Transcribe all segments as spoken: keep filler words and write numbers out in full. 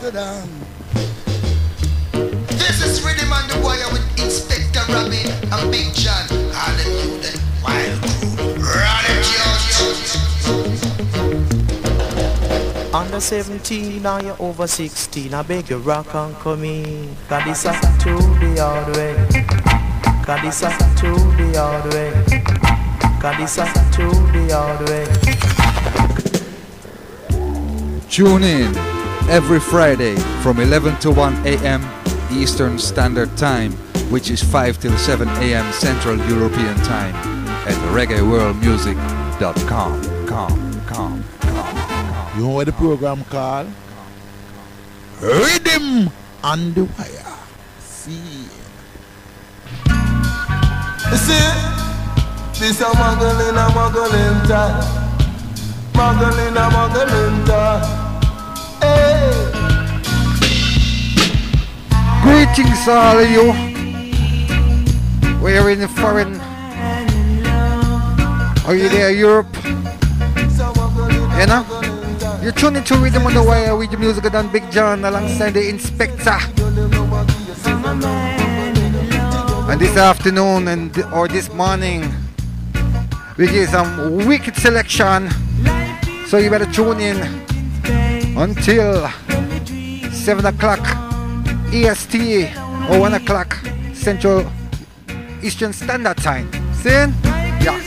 Amsterdam. This is Rhythm on the Wire with Inspector Robbie and Big John. All of you the wild crew. Run it, Under seventeen or you over sixteen, I beg you rock and come in. Cause this is to the hard way. Cause this is to the hard way. Cause this is to the hard way. Tune in every Friday from eleven to one a m Eastern Standard Time, which is five till seven a m Central European Time at reggae world music dot com. Com, com, com. You know what the program called? Rhythm on the Wire. See. You see, this a muggling, a muggling time. Muggling, a muggling time. Hey. Greetings all of you. We're in the foreign. Are you there, Europe? You know? You're tuning to Rhythm on the Wire with the music done Big John alongside the Inspector. And this afternoon and or this morning, we give some wicked selection. So you better tune in until seven o'clock E S T or one o'clock Central Eastern Standard Time. See? Yeah.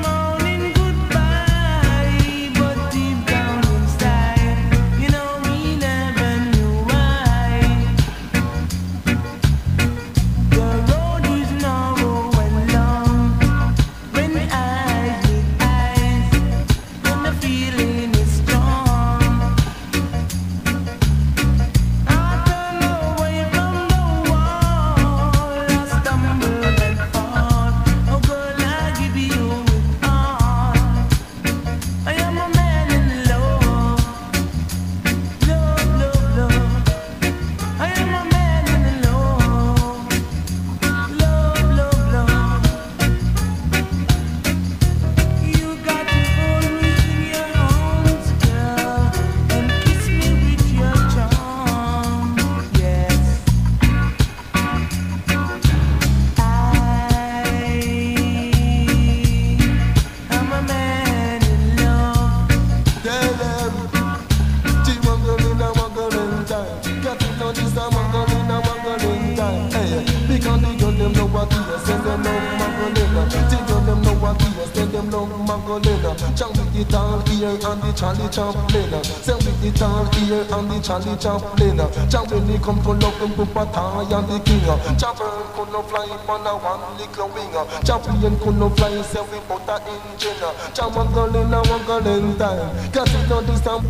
Charlie Chaplin, say with the tall ear and the Charlie Chaplin. Jam when he come to love him, put a tie and the king. Chapel could not fly on a one little wing. Chaplin could not fly, say without a engine. Jam one girl in a one girl in time. Cause it not this time.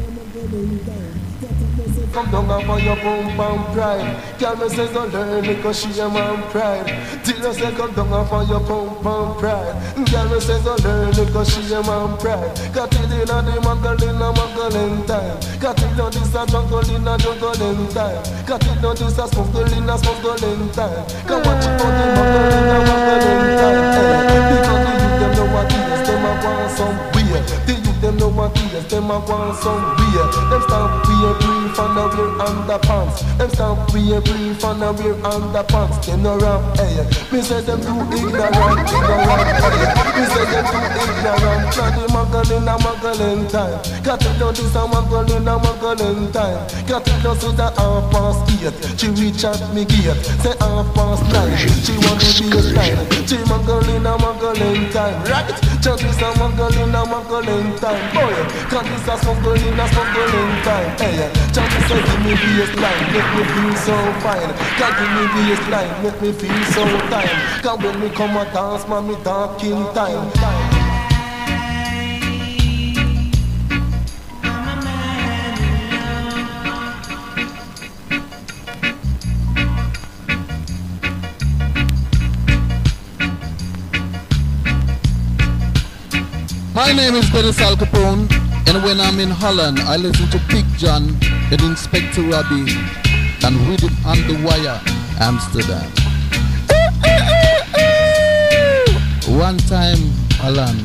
Come down over your boom bam pride. Girl me says don't learn it cause she a man pride. Till you say come down over your boom bam pride. Girl me says don't learn it cause she a man pride. Got it in a the muggle in a muggling time. Got it on this a jungle in a juggling time. Got it on this a smuggle in a smuggling time. Come watch it on the muggle in a muggling time. Because the youth them know what it is, them a want some weird. The youth them know what it is, them a want some weird. Them stop wear brief and a wear underpants. Them stop wear brief and a wear underpants. Them no rap, hey. Me say them too ignorant, ignorant, hey. Me say them too ignorant. Now the muggle in a muggling time. Got it down this a muggle in a muggling time. Got it down to the half past eight. She reach at me gate. Say half past nine. She want to be a slide. She muggle in a muggling time. Right? Just this a muggle in a muggling time. Boy, cause this a smuggle in a smuggling time. Hey, just this a give me baseline. Make me feel so fine. Cause give me baseline. Make me feel so time. Cause when me come a dance, man, me talking time. My name is Dennis Al Capone, and when I'm in Holland, I listen to Big John and Inspector Robbie and Rhythm on the Wire, Amsterdam. One time, Holland.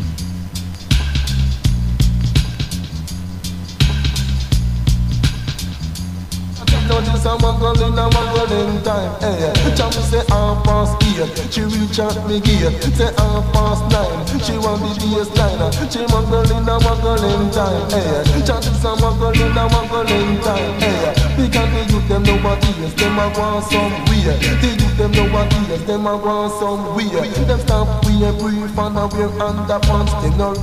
know this a muggle in a muggling time. Hey, Cham say half past eight, she reach out me gate. Say half past nine, she want the baseline. She muggle in a muggling time. Hey, Cham is a muggle in a muggling time. Hey, because the youth them know what is, them a want some weird. The youth them know what is, them a want some weird. Them stop wear brief and a wear underpants. They know.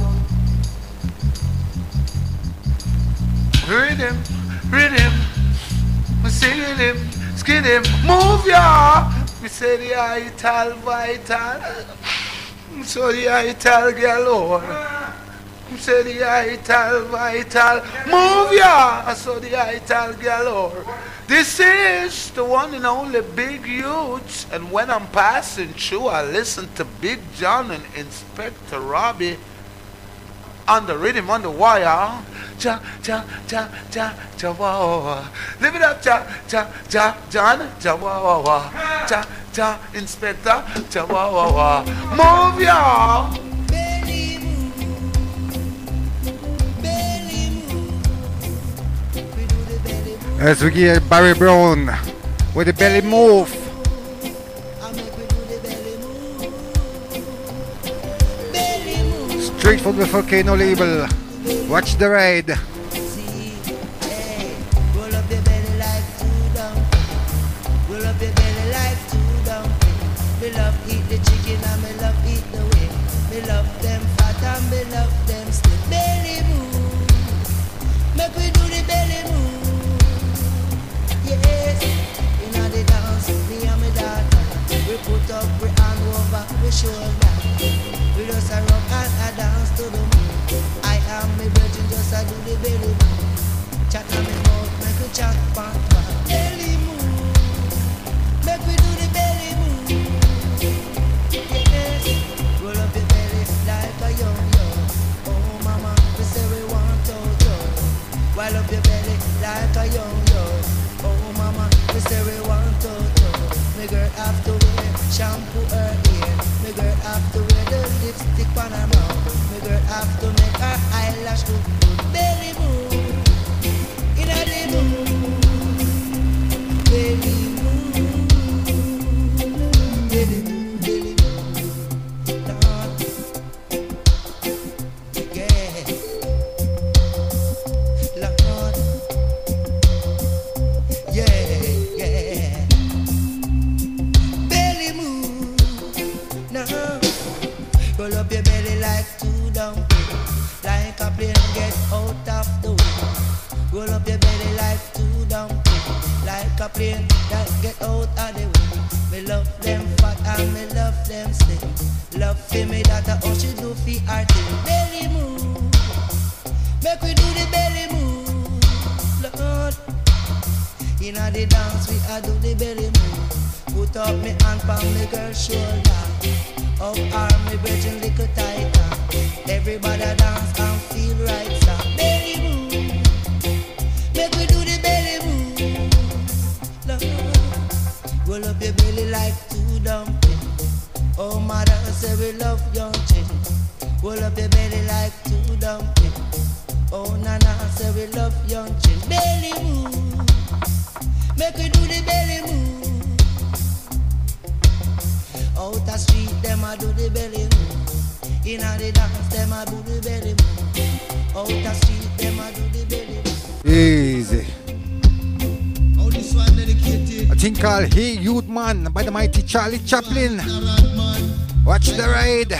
Rhythm, rhythm, me sing him, skin him, move ya. Me say the vital, vital. Me say the vital galore. Me say the vital, vital, move ya. I saw the vital galore. This is the one and only Big Youth, and when I'm passing through, I listen to Big John and Inspector Robbie on the rhythm on the wire. Ja, ja, ja, ja, ja, wah, wah. Live it up, ja, ja, ja, John, ja, wah, wah, wah. Ja, ja, Inspector, ja, wah, wah, wah. Move ya. As we hear Barry Brown with the belly move. Straight from the Volcano label. Watch the ride. Roll up your belly like two dumplings. Roll up your belly like two dumplings. Me love eat the chicken and me love eat the wing. Me love them fat and me love them stiff. Belly move. Make we do the belly move. Yes. Inna the dance, me and me daughter. We put up we hand over we shoulder. We just a rock and a dance to the moon. I am me virgin, just a do the belly move. Chat on me mouth, make we chat back back. Belly move, make we do the belly move. Yes, roll up your belly like a young young. Oh mama, we say we want to joy. While up your belly like a young young. Oh mama, we say we want to joy. Me girl have to wear shampoo her ear. Me girl have to wear the lipstick on her mouth. Me girl have to make her eyelash look good. Belly move, inna the mood. Belly move, belly move, belly move. Lord, yeah, Lord, yeah, yeah. Belly move, now. Roll up your belly like two dumplings. Like a plane get out of the way. Roll up your belly like two dumplings. Like a plane that get out of the way. Me love them fat and me love them slim. Love for me that a how she do fi her thing. Belly move, make we do the belly move. Lord, inna the dance we a do the belly move. Put up me hand pon me girl's shoulder. Up arm me virgin little tighter. Everybody dance and feel right, sir. Belly move, make we do the belly move. Lord, roll up your belly like two dumplings. Oh mother say we love young children. Roll up your belly like two dumplings. Oh nana say we love young children. Belly move, make we do the belly move. Out the street, them a do the belly move. Inna the dance, them a do the belly move. Out the street, them a do the belly move. Easy. Oh, this one dedicated. A thing called Hey Youth Man by the mighty Charlie Chaplin. Watch the ride.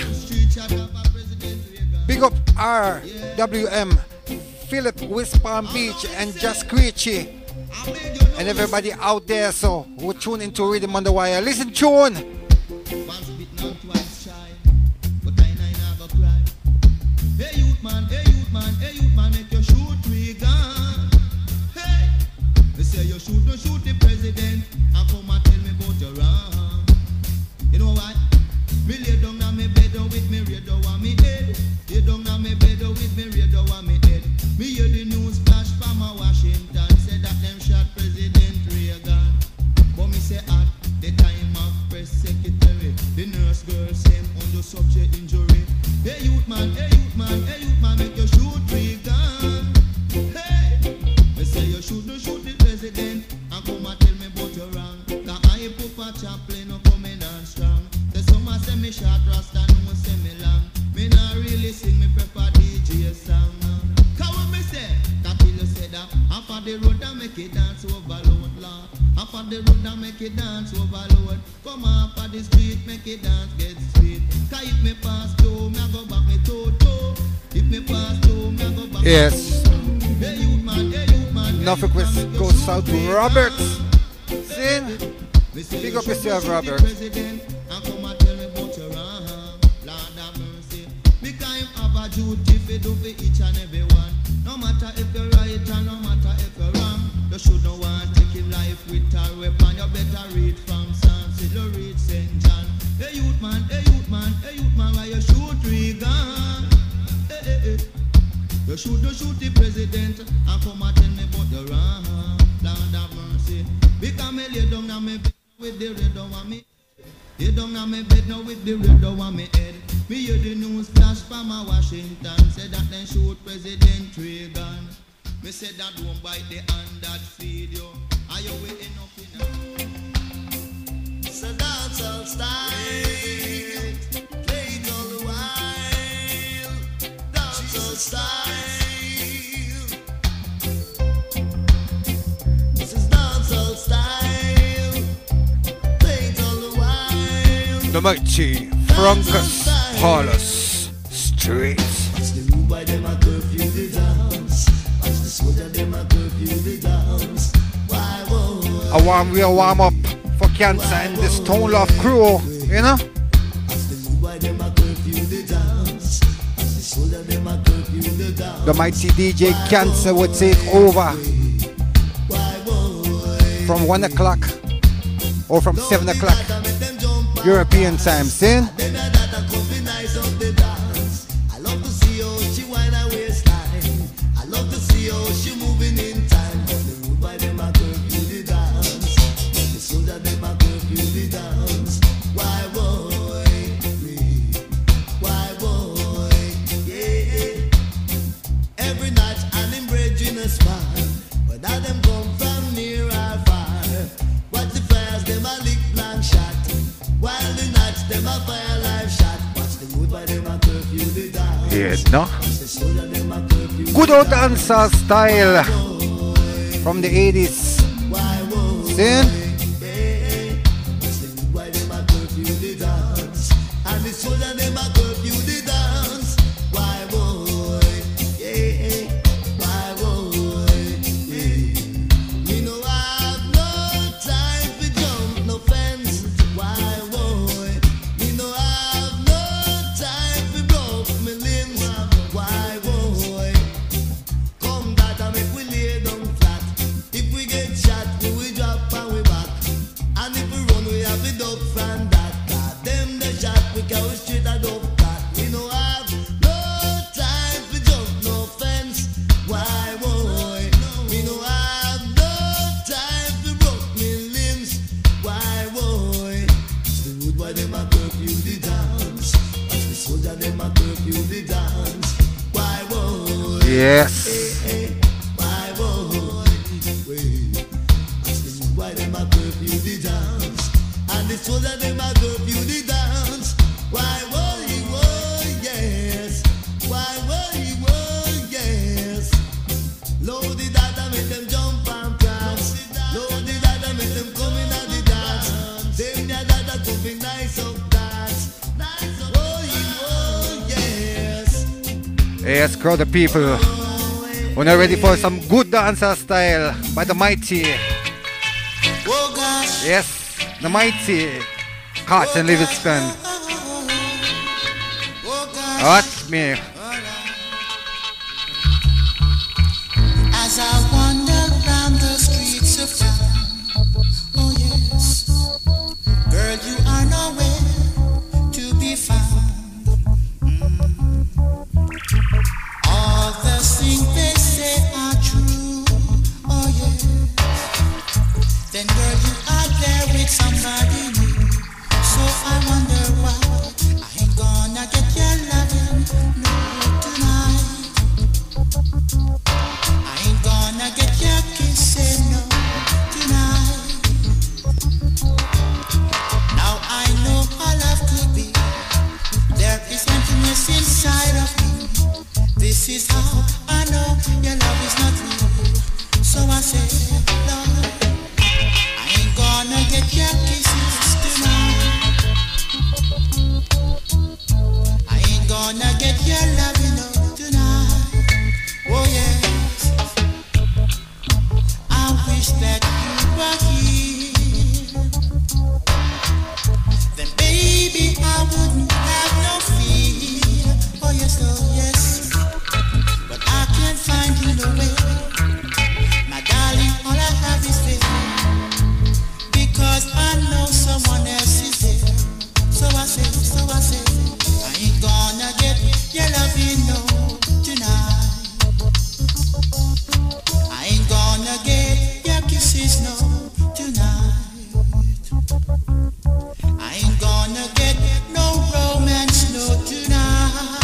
Big up R W M, Philip, West Palm Beach, and Just Screechy. And everybody out there, so who tune into Rhythm on the Wire. Listen, tune. Once bitten and twice shy, but I never cry. Hey youth man, hey youth man, hey youth man, make your shoot three gun. Hey, they say you shoot, no shoot the president, and come and tell me about your wrong. You know what? Me lay down on me bed with me radio on me head. Lay down on me bed with me radio on me head. Me hear the news flash from a Washington, say that them shot President Reagan. But me say at the time of press secretary, the nurse girl same under subject injury. Hey youth man, hey youth man, hey youth man, make you shoot three gun. Hey, they say you shoot, no shoot the president, and the road and make it dance overload, Lord. Up on the road and make it dance overload. Come up on the street, make it dance, get sweet. Cause if me pass through, me I go back me toe toe. If me pass through, me I go back Yes. Hey youth man, hey youth man. Enough request goes out to Robert. Sin. Big up yourself, Robert. And come and tell me about your wrong. Lord have mercy. Because him have a duty for do for each and every one. No matter if you're right and no matter if you're wrong. You shouldn't want to take him life with a weapon. You better read from Psalms, you read Saint John. Hey youth man, hey youth man, hey youth man, why you shoot Reagan? Hey, hey, hey. You should you shoot the president and come and tell me about the wrong. Lord have mercy. Because me lay down on me bed with the red on me. Lay down on me bed now with the red on me head. Me hear the news flash from a Washington. Said that they shoot President Reagan. Me said that don't bite the hand that feed you. Are you waiting up in a... It's a dancehall style. Play it all the while. Dancehall style. This is dancehall style. Play it all the while. The mighty Frankus Paulus Street. Watch the room by them a curfew the dance. Watch the soldier them a curfew the dance. Why won't A warm real warm up for Cancer and the Stone Love crew, you know? watch the room by them a curfew the dance. Watch the soldier them a curfew the dance. The mighty D J Cancer would take over Why won't from one o'clock or from seven o'clock European time, see? Then that that come be nice of the dance. I love to see how she wind her waistline. I love to see how she moving in time. The room by them a curfew the dance. The soldier them a curfew the dance. Why boy, why boy, yeah. Every night and him bridging a spine. Whether them come from near or far. Watch the fires them a lick blank shot. While the nights them a fire live shot. Watch the mood by them a curfew the dance. Yeah, no? Watch the soldier them a curfew the Good old dancehall style from the eighties. Why won't See? yeah. Watch the mood by them a curfew the dance. And the soldier them a curfew the dance. Why boy, yeah. Why boy, yeah. Me no have no time for jump no fence. Why boy, me no have no time for broke me limbs. Why boy, come that and make we lay down flat. If we get shot, we will drop and we back. And if we run, we have to duck from that. God them the shot, we carry straight a duck cat. We no have no time for jump no fence. Why boy, we no have no time for broke me limbs. Why boy, the road boy them a curfew the dance. Watch the soldier them a curfew the dance. Why boy, Yes. why boy, wait. Watch the road boy them a curfew the dance. And the soldier them a curfew the dance. Why boy, boy, yes. Why boy, boy, yes. Load the data, make them jump and prance. Load the data, make them come in at the dance. Them the data come be nice up dance. Nice up, boy, boy, yes. Yes, crowd of people. We're now ready for some good dancehall style by the mighty. Oh gosh. Yes, the mighty Carlton Livingston. Oh gosh. Watch me. As I wander round the streets of town, oh yes, girl, you are nowhere to be found. Mm. All the things they say are true, oh yes. Then girl, you are there with somebody new. So I wonder why I ain't gonna get your loving no tonight. I ain't gonna get your kissing no tonight. Now I know how love could be. There is emptiness inside of me. This is how I know your love is not real. So I I say, Lord, I ain't gonna get your kisses tonight. I ain't gonna get your loving no tonight. Oh yes, I wish that you were here. Then baby I wouldn't have no fear. Oh yes, oh yes, but I can't find you no way. My darling, all I have is faith, because I know someone else is there. So I say, so I say, I ain't gonna get your loving no tonight. I ain't gonna get your kisses no tonight. I ain't gonna get no romance no tonight.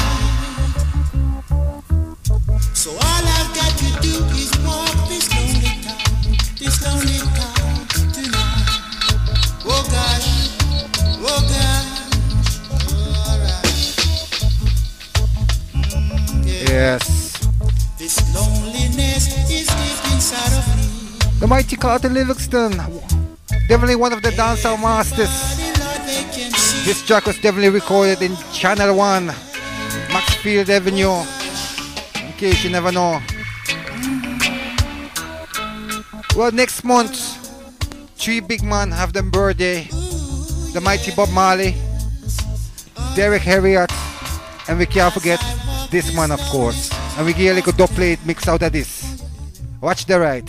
So all I've got to do is walk this lonely town, this lonely town tonight. Oh gosh, oh gosh, alright. Mm, yeah. Yes. This loneliness is deep inside of me. The mighty Carlton Livingston. Definitely one of the dancehall masters. Lord, they can see. This track was definitely recorded in Channel one, Maxfield Avenue. In case you never know. Well, next month, three big men have their birthday. The mighty Bob Marley, Derek Harriott, and we can't forget this man, of course. And we get a little dub plate mix out of this. Watch the right.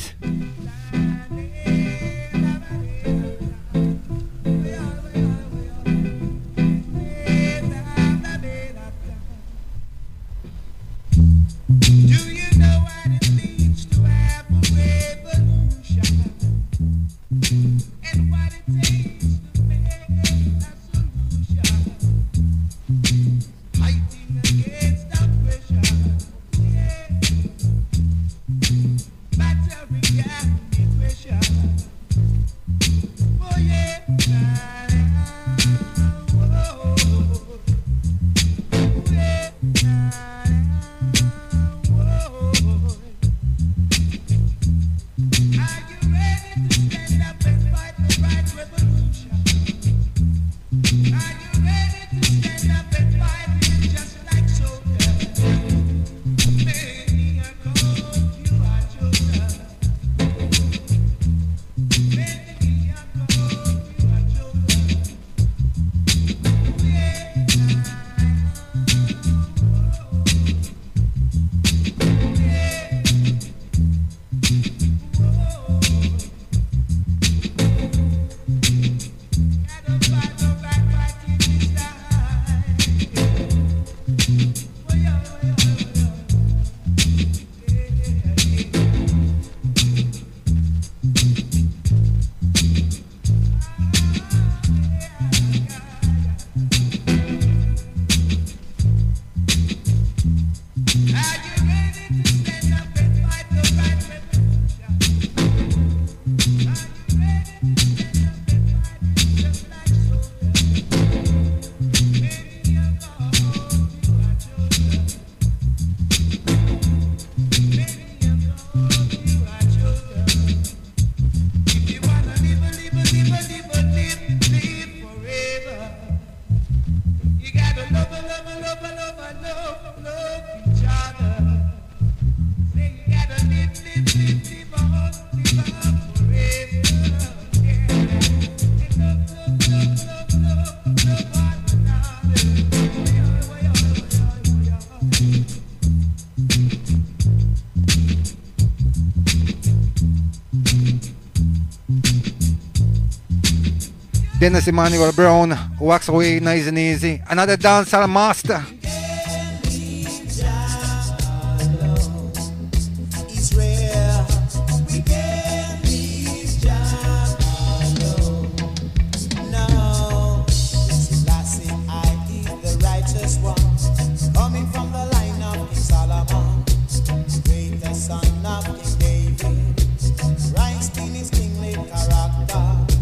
Dennis Emmanuel Brown walks away nice and easy. Another dancehall master.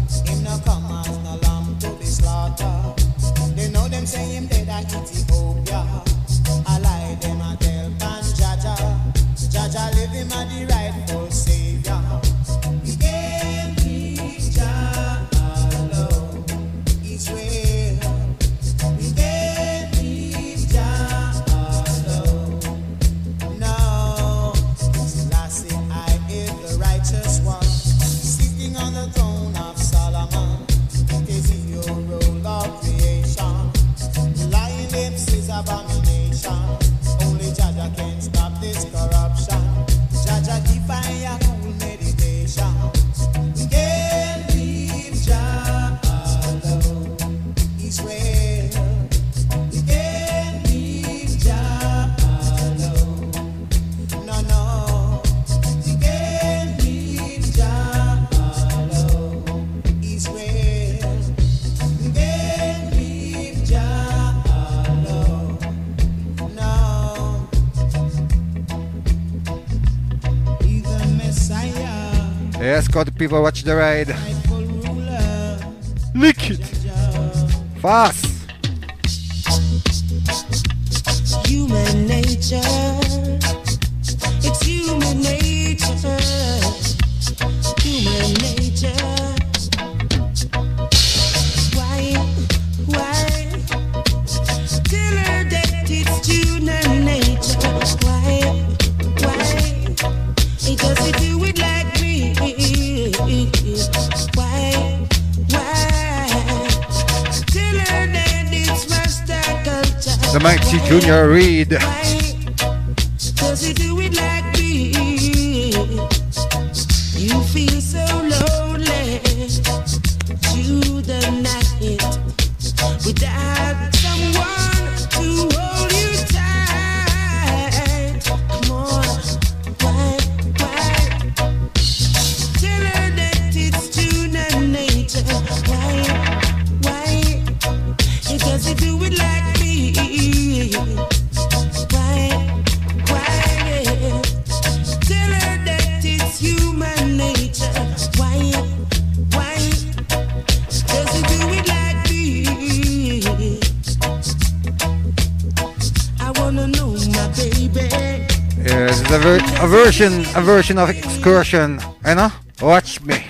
Say him dead and Ethiopia. Yes, got the people watch the ride. Lick it. Fast. Human nature. It's human nature. Human nature. Why? Why? Till her death, it's human nature. Why? Why? Because if you would like me, why? Why? Till her death, it's master culture. The mighty Junior Reid. Does he do it like me? You feel so lonely through the night without someone to hold you tight. Come on, why, why? Tell her that it's human nature. Why, why? Does he do it like me? Why, why? Tell her that it's human nature. Why, why? Does he do it like me? I wanna know my baby. Yes, it's a, ver- a version, a version of Excursion. You know? Watch me.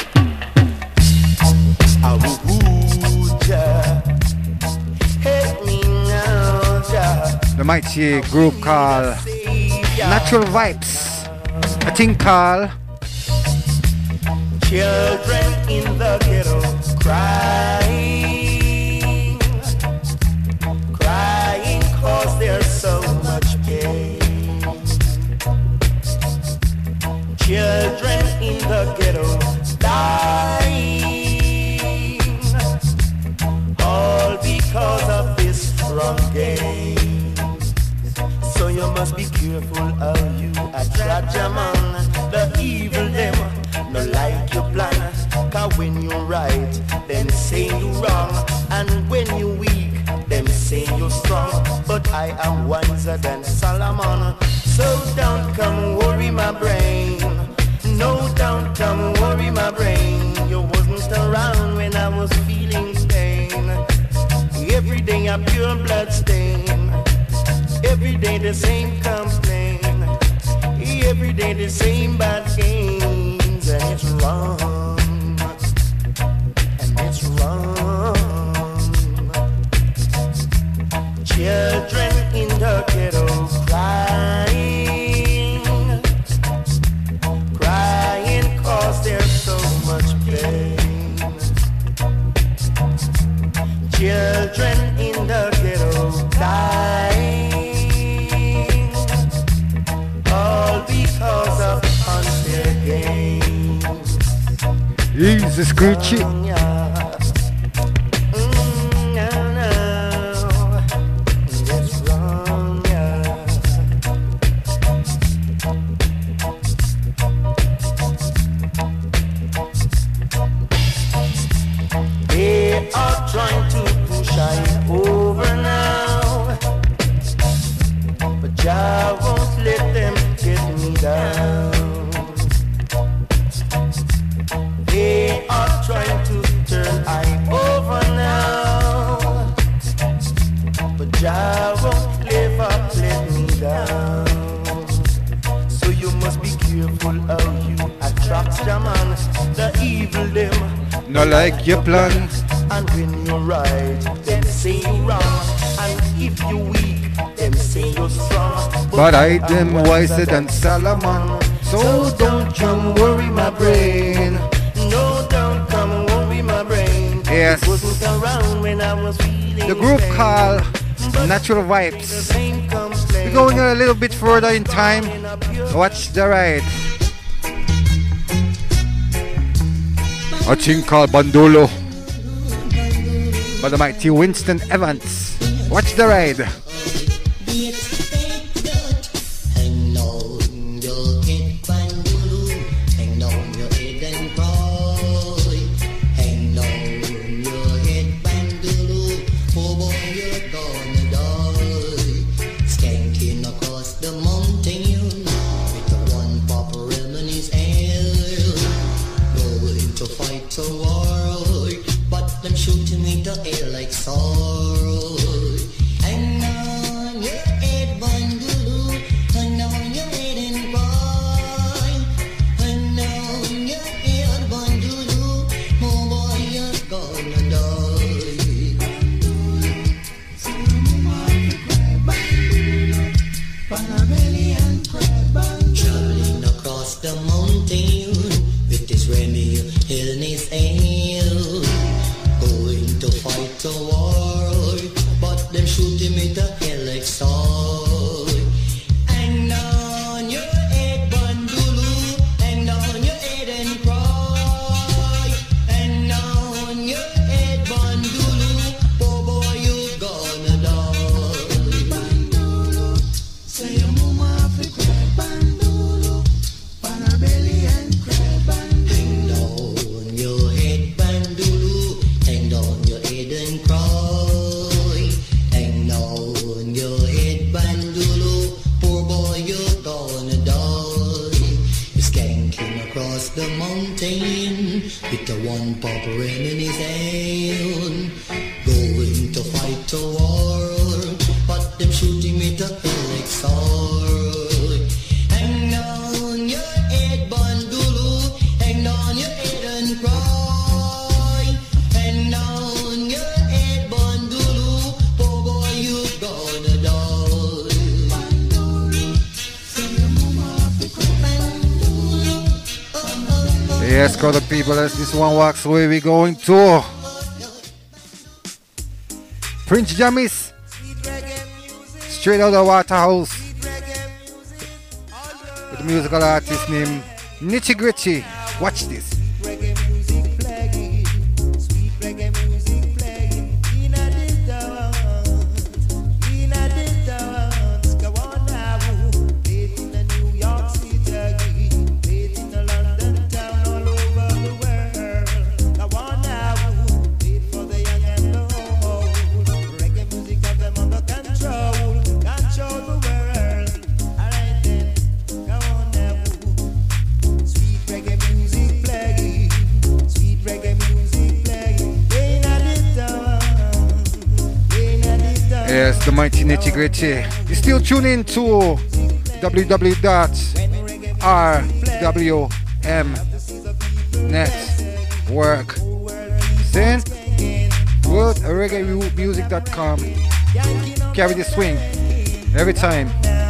The mighty group called Natural Vibes. A thing called Children in the ghetto crying, crying cause there's so much pain. Children in the ghetto dying, all because of this wrong game. So you must be careful how you attract your man. The evil them no like your plan. Cause when you're right, them say you wrong. And when you weak, them say you're strong. But I am wiser than Solomon. So don't come worry my brain. No, don't come worry my brain. You wasn't around when I was feeling pain. Every day a pure blood stain. Every day the same complaint. Every day the same bad games. And it's wrong. And it's wrong. Children in the ghetto crying, crying cause there's so much pain. Children in the ghetto dying, all because of unfair games. Easy Screechy. They are trying to push I over now, but Jah won't let them get me down. They are trying to turn I over now, but Jah won't never let me down. So you must be careful how you attract your man. The evil them No like your plan. and when you're right, them say you wrong. And if you weak, them say you're strong. But I am wiser than Solomon. So don't come worry my brain. No, don't come worry my brain. Yes. It wasn't around when I was feeling The group pain. called But Natural the Vibes. same complaint. We're going a little bit further in time. Watch the ride. A thing called Bandolo by the mighty Winston Evans. Watch the ride. Hang on your head, Bandulu. Hang on your head and cry. Hang on your head, Bandulu. Oh boy, you're gonna die. Skanking across the mountain with the one pop rim in his hair. the mountain with the one pop ring in his hand. Going to fight a war, but them shoot him with a pellet sword. Hang down your head, Bandulu, hang down your head and cry. Hang down your head, Bandulu, poor boy, you gonna die. Yes, crowd of people, as this one walks away, we going to Prince Jamis, straight out of Waterhouse, with the musical artist named Nitty Gritty. Watch this. Yes, the mighty Nitty Gritty. You still tune in to w w w dot r w m network. Then world reggae music dot com. Carry the swing every time.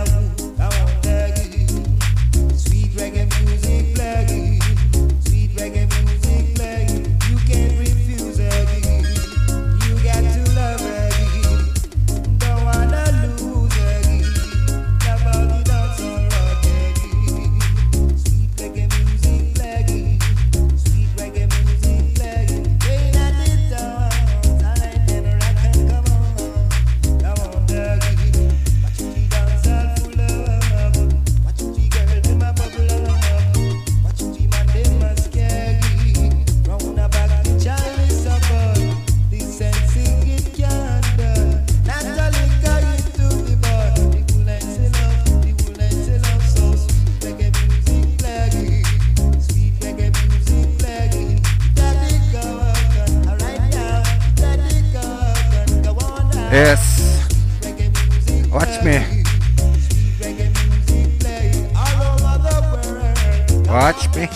Yes, watch me. Watch me.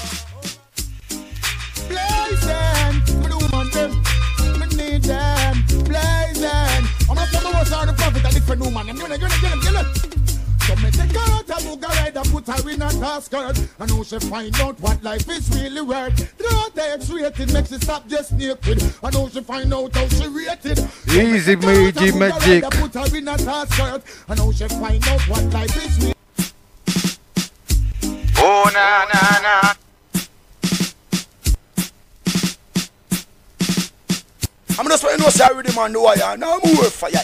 Blazing, me do man them, me need them. Blazing, I'm not from the worst of the prophet, I different new man. I'm gonna, gonna, gonna, gonna. So me take her out a booga ride and put her in a task skirt. I know she find out what life is really worth. Don't X-rated, makes she stop just naked. I know she find out how she rated. Easy magic magic. I put her in a task skirt. I know she find out what life is really. Oh na na na. I'm just want to know sorry the man the wire. Now I'm more fire.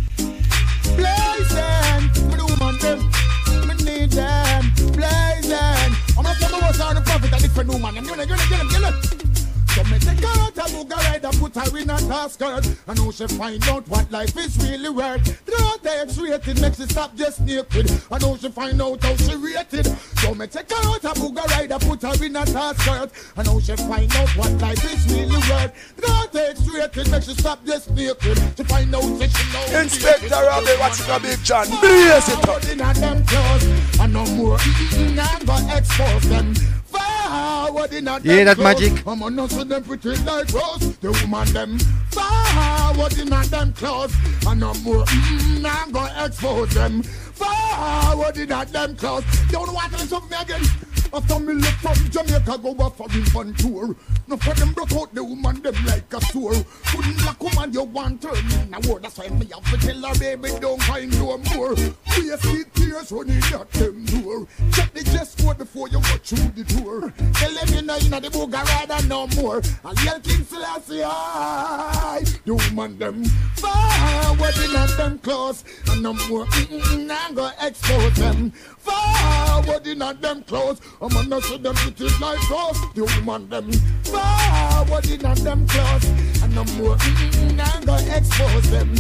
Blazing, me do man them, me need them. Blazing, I'm not from the worst of the prophet, I different new man. I'm gonna, gonna, gonna, gonna. So me take her out a booga ride and put her in a task skirt. I know she find out what life is really worth. Don't X-rated, makes she stop just naked. I know she find out how she rated. So me take her out a booga ride and put her in a task skirt. I know she find out what life is really worth. Don't X-rated, makes she stop just naked. She find out that she knows. Inspector Robbie, watching a big John. Blaze it up. In them clothes, and no more. I'm gonna expose them. Yeah, that magic. I'm gonna see them pretty like rose. The woman them forward in them clothes, and no more. I'm gonna expose them. Forward in them clothes. Don't want to listen to me again. After me left from Jamaica, go off for the fun tour. No for them broke out the woman them like a sore. Couldn't like woman you want turn in a word. That's why me have to tell her baby don't find no more. We see tears running at them door. Check the chest for before you go through the tour. Tell them you know you know the booga rider no more. And yell King Selassie I the woman them forward in at them clothes and no more. Mm-mm, I'm gonna expose them. Forward in at them clothes. I'm gonna see them pretty like rose. The woman them forward in at them clothes and no more. Mm-mm, I'm gonna expose them.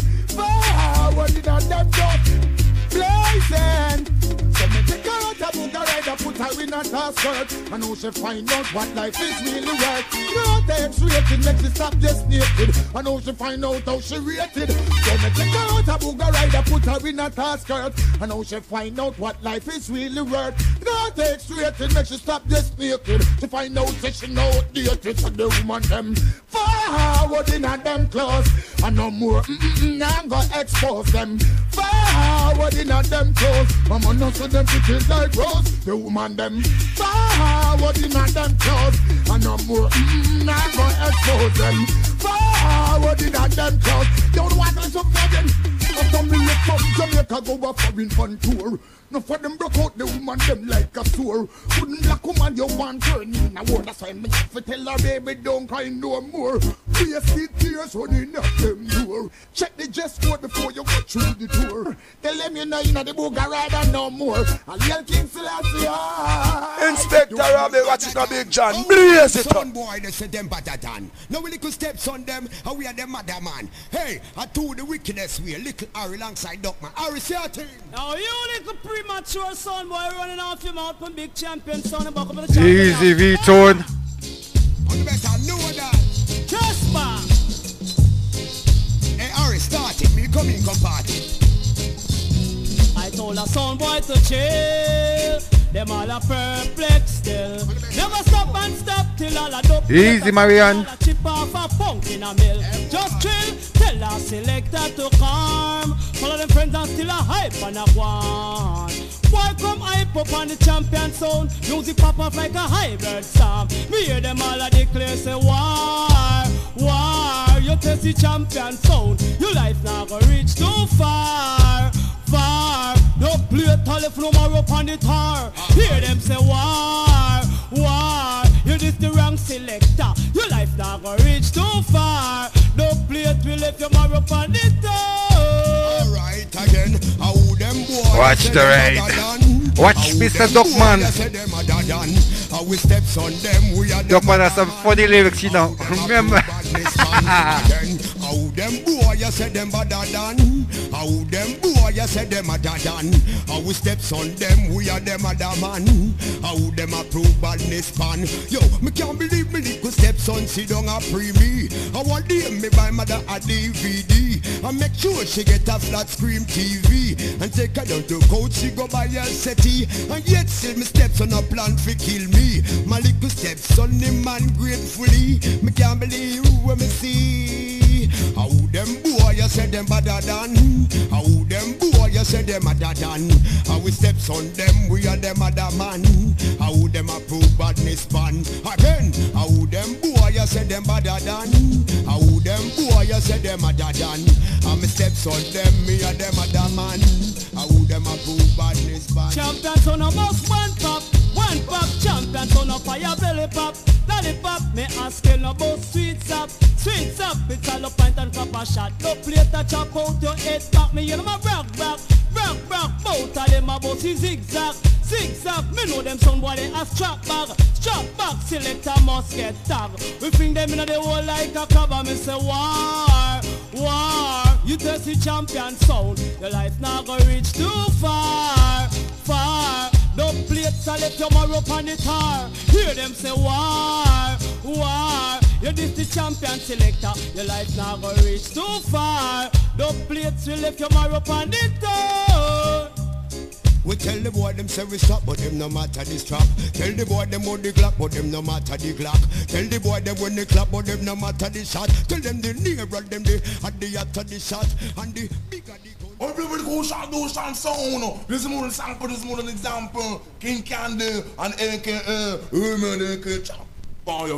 Forward in at them clothes. Blazing. So me take her out a booga ride and put put her in a task skirt. And now she find out what life is really worth. No takes rated, make she stop just naked. And now she find out how she rated. So me take her out a booger rider, put her in a task skirt. And now she find out what life is really worth. No takes rated, make she stop just naked. She find out that she know dated. So the woman them forward in a them clothes. And no more, mm-mm, I'm gonna expose them. Forward in a them clothes. Mama no see them pretty like rose. The woman them forward in a them clothes. And no more, mm-mm, I'm gonna expose them. Forward in a them clothes. Don't want to something. After me look from Jamaica go a foreign fun tour. No for them broke out the woman them like a sore. Wouldn't black woman you want turn in a war. That's why me have to tell her baby don't cry no more. Wasted tears running up them door. Check the dress code before you go through the tour. Tell them you know you know the booger rider no more. I'll yell King Selassie. Inspector Robbie, watch it now Big John. Blaze it up. Son boy they say them better than. No we little steps on them and we are them mother man. Hey, I told the wickedness we a little Harry alongside Duckman. Harry say a thing. Now you little premature son boy running off your mouth from big champion son about coming to champion. Easy V-Tone. On the better know that. Just man. Hey Harry start it, me come in come party. I told a son boy to chill. Them all are perplexed still. Never stop and stop till all a dope. Easy Marianne. Chip off a punk in a mill. Just chill. Tell our selector to calm. Follow them friends and still a hype and a one. Boy come hype up on the champion sound. Music pop off like a hybrid song. Me hear them all a declare say war, war. You test the champion sound. Your life now go reach too far, far. Don't play a telephone more up on the tar. Hear them say war, war. You this the wrong selector. Your life now go reach too far. Don't play it, we left your more up on the tar. Alright again, how them boys. Watch the raid. Watch Mister Duckman. Duckman has some funny lyrics, you know. Remember? How them boys say them better than. How them boys say them better than. How we steps on them, we are them other man. How them approve badness pan. Yo, me can't believe me little steps on sit down a pre me. I want them me buy mother a D V D. And make sure she get a flat screen T V. And take her down to coach, she go buy a settee. And yet still me steps on a plan for kill me. My little steps on the man gratefully. Me can't believe what me see. How them boys say them better than. How them boys say them better than. How we steps on them, we are them other man. How them approve badness ban. Again, how them boys say them better than. How them boys say them better than. How me steps on them, me are them other man. How them approve badness ban. Champions on a must one pop, one pop. Champions on a fire belly pop. Lollipop, me asking about sweet sap. Sweet sap, it's all a pint and cup a shot. No plate a chop out your head back. Me hear them a rock back, rock back. Both of them a bossy zigzag, zigzag. Me know them son boy they a strap bag, strap back. Selector must get tag. We bring them in the hole like a cover. Me say war, war. You test the champion sound. Your life now go reach too far, far. No plates I left your marrow up on the tar. Hear them say war, war. You this the champion selector. Your life now go reach too far. No plates we left your marrow up on the tar. We tell the boy them say we stop, but them no matter the strap. Tell the boy them on the Glock, but them no matter the Glock. Tell the boy them when they clap, but them no matter the shot. Tell them the nearer them the at the after the shot and the bigger the gun. Everybody go shot those shots sound. This is more an example, this is more an example. King Candy and A K A Herman A K A Chop. Fire.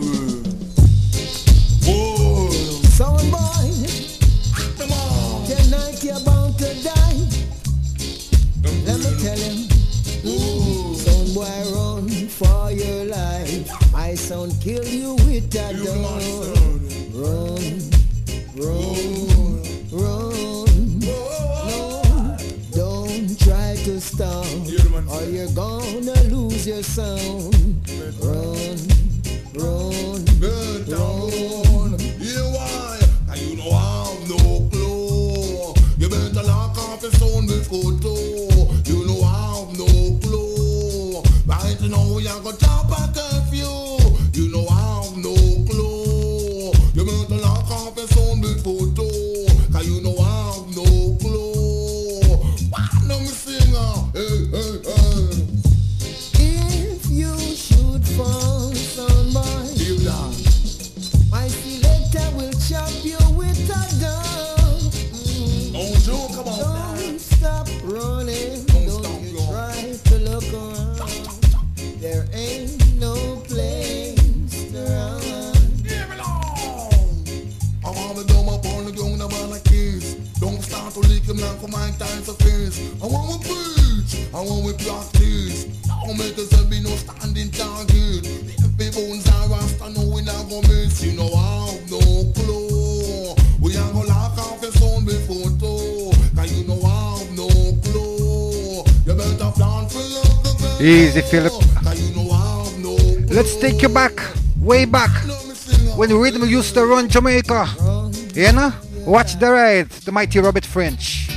Oh. Sound boy, come on. Tonight you're bound to die. Let me tell him, mm, sound boy run for your life. My sound kill you with that gun. Run, run, run. No, don't try to stop, or you're gonna lose your sound. Run, run, run. Yeah, why? And you know I have no clue. You better lock off your sound before too. You know I have no clue. Right you know we are gonna jump a curfew. You know I have no clue. You better lock off your phone before two. Cause you know I have no clue. Why no me sing? Hey, hey, hey. If you should fall, son boy, my selector will chop you with a gun. Mm. Oh, Joe, come on now. Don't stop running. Don't, Don't stop you going. try to look around. There ain't no place to run. Leave it alone. I want to do my born the young man a kiss. Don't start to lick him now for my time to face. I want to preach. I want to practice. Don't make us be no standing target. If people in Zarasta know we not gonna miss. You know I have no clue. We are gonna lock off your phone before two. Cause you know I have no clue. You better plan for your Easy, Philip. Cause you know I have no clue. Let's take you back, way back, when rhythm used to run Jamaica. You know? Watch the ride, the mighty Robert French.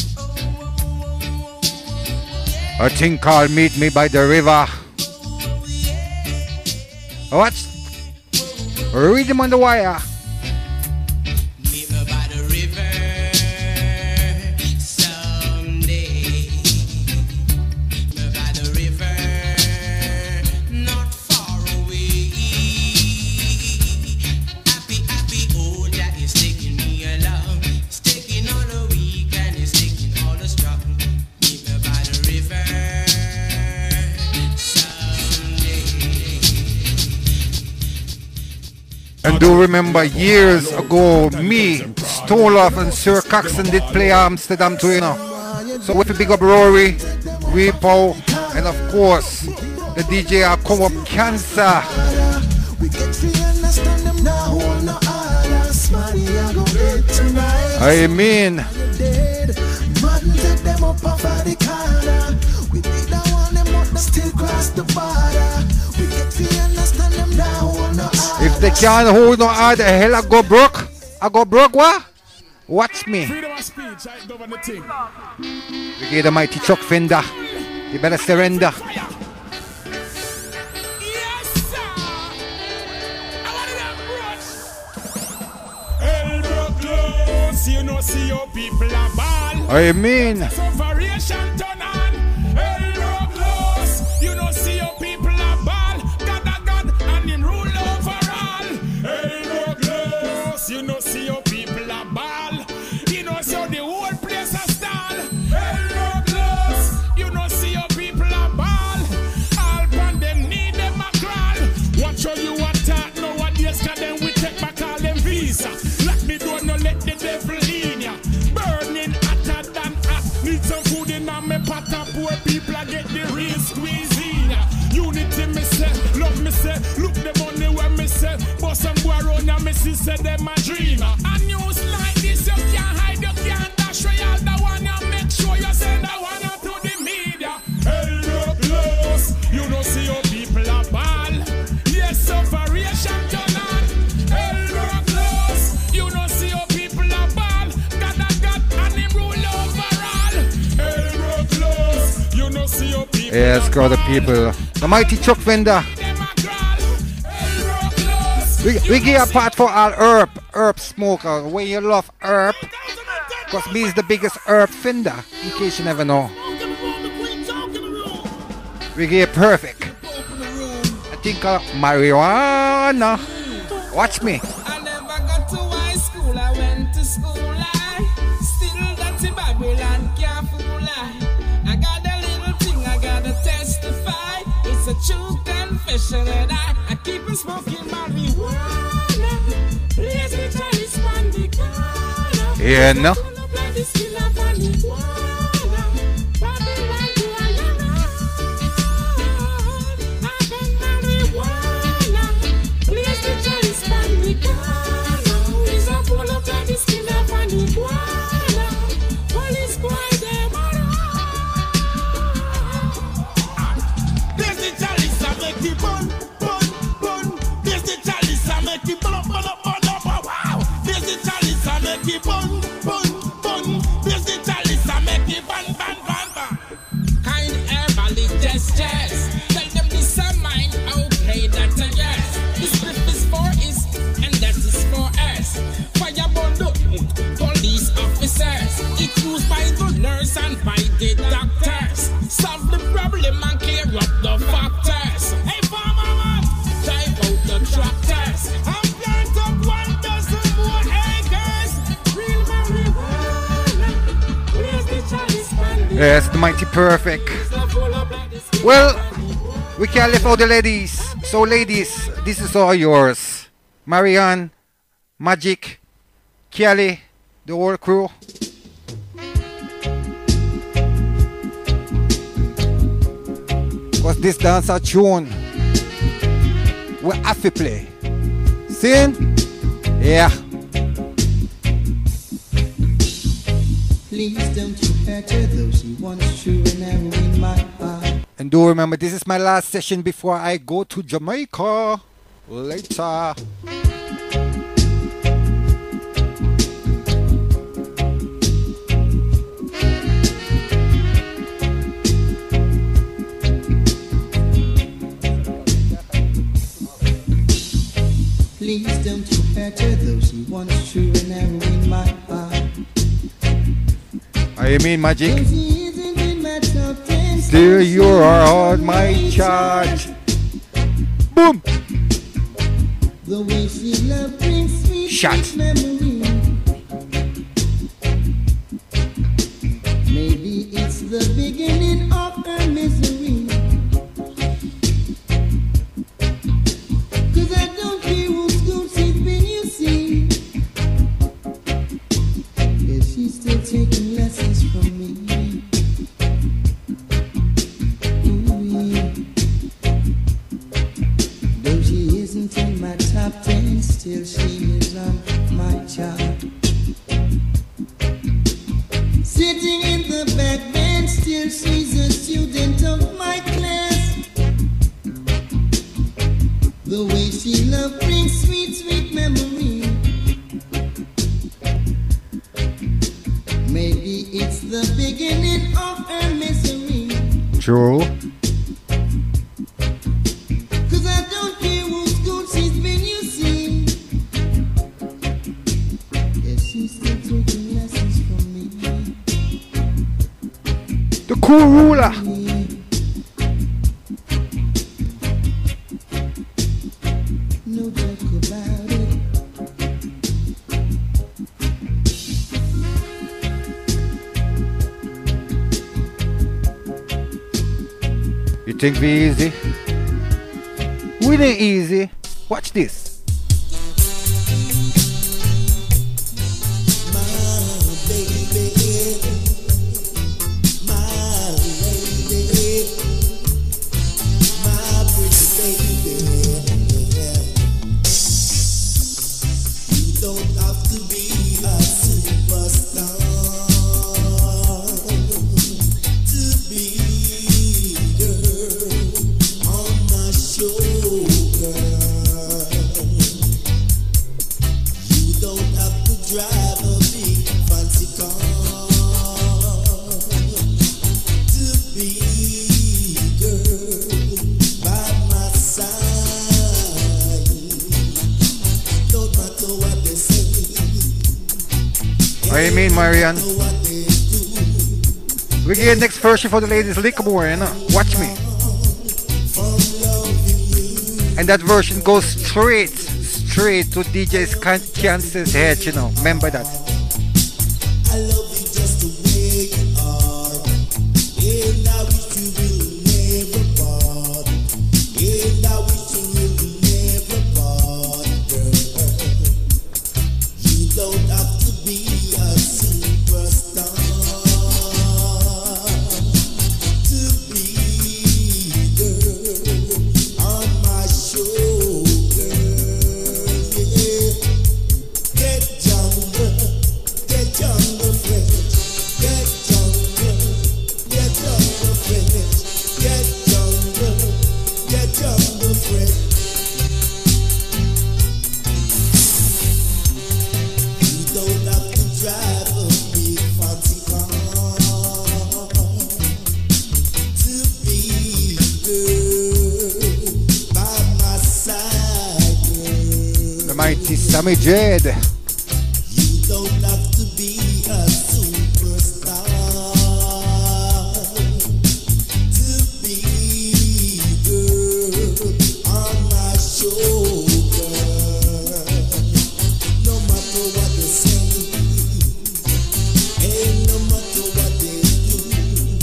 A thing called Meet Me by the River. Watch. Rhythm on the wire. Meet me by the river someday. Meet me by the river, not far away. Happy, happy, oh, that is taking me along. It's taking all the weak and it's taking all the strong. Meet me by the river someday. And do remember years ago, me, Stoloff and Sir Coxon did play Amsterdam too, you know. So we big up Rory, Repo, and of course, the D J are come up Cancer. I mean, if they can't hold no hard, the hell I go broke. I go broke what? Watch me. Freedom of speech, I govern the thing. We get the mighty Chuck Fender. You better surrender. Elbow close, you know, see your people are ball. I mean, So variation turn on. Elbow close, you know, see your people are ball. God a God and him rule over all. Elbow close, you know, see your people are ball. You know, so the whole place a stall. Elbow close, you know, see your people are ball. All pan them need them a crawl. Watch how you attack nowadays, cause then we take back all them visa. Lock the door, no let the devil in ya. Burning hotter than hot. Need some food in a me pot. Poor people I get the real squeeze in ya. Unity me say, love me say, look the money where me say. But some boy around ya me see say them a dreamer. And news like this you can't hide, you can't dash. Royal the one you make sure you send that one out to the media. Elbow close, you know see your people are ball. Yes, so variation turn on. Elbow close, you know see your people are ball. God a God and him rule over all. Elbow close, you know see your people. yes, girl, the people. The mighty Chuck Fender. We, we give a part for all herb, herb smoker. When you love herb, because me is the biggest herb fender, in case you never know. We give perfect. I think of marijuana. Watch me. I never got to high school, I went to school, I still got to Babylon, can't fool I. I got a little thing, I gotta testify. It's a true confession that I, I keep on smoking marijuana. Please me try this man the corner. Yeah, no. Like this killer for the Babylon, do I I got marijuana. Please me try this man the corner. He's a full of like this killer for the Police boy, them There's the chalice, I make the bun, bun, bun. There's the chalice, I make the bun, bun, bun, bun, wow. There's the chalice, I make the bun, bun, bun. There's the chalice, I make the bun, bun, bun, bun. kind herbalist gestures. Tell them this Yes, the mighty perfect. Well, we can't leave out the ladies. So ladies, this is all yours. Marianne, Magic, Kelly, the whole crew. Cause this dance a tune we have to play. See? Yeah. Please don't you hurt her, though she wants true and narrow in my heart. And do remember, this is my last session before I go to Jamaica later. Please don't you hurt her, though she wants true and narrow in my heart. I mean, Magic. Though she isn't in my top ten, Still you are on my charge. Boom. The way she loved brings sweet, Shot. sweet memory. Maybe it's the beginning of her misery. Cause I don't care whose school she's been, you see. Yeah, she's still taking lessons from me. Though she isn't in my top ten, still she is on my chart. Sitting in the back bench, still she's a student of my class. The way she loved brings sweet, sweet memory. Maybe it's the beginning of her misery. True. Cause I don't care whose school she's been, you see. Yeah, she's still taking lessons from me. The cool ruler. No joke about it. You think we easy? We ain't easy. Watch this. I mean, Marianne. We get next version for the ladies, Lickmore, you know. Watch me. And that version goes straight, straight to D J's Chance's head, you know. Remember that. I love you just the way you are, and I wish you will never part, and I wish you will never part, girl. You don't have to be a superstar to be girl on my show, girl. Yeah. Get younger, get younger, friend. Get younger, get younger, friend. Get younger, get younger, friend. You don't have to drive a big fancy car to be good by my side, girl. The mighty Sammy Jade. You don't have to be a superstar to be good on my show, girl. No matter what they say, and no matter what they do,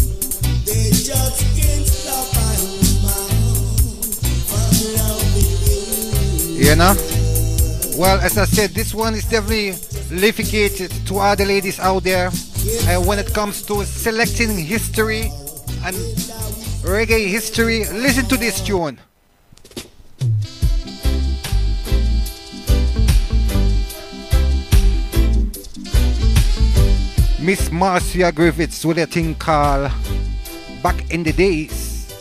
You know? Well, as I said, this one is definitely dedicated to all the ladies out there. And when it comes to selecting history and reggae history, listen to this tune. Miss Marcia Griffiths with a thing called Back in the Days.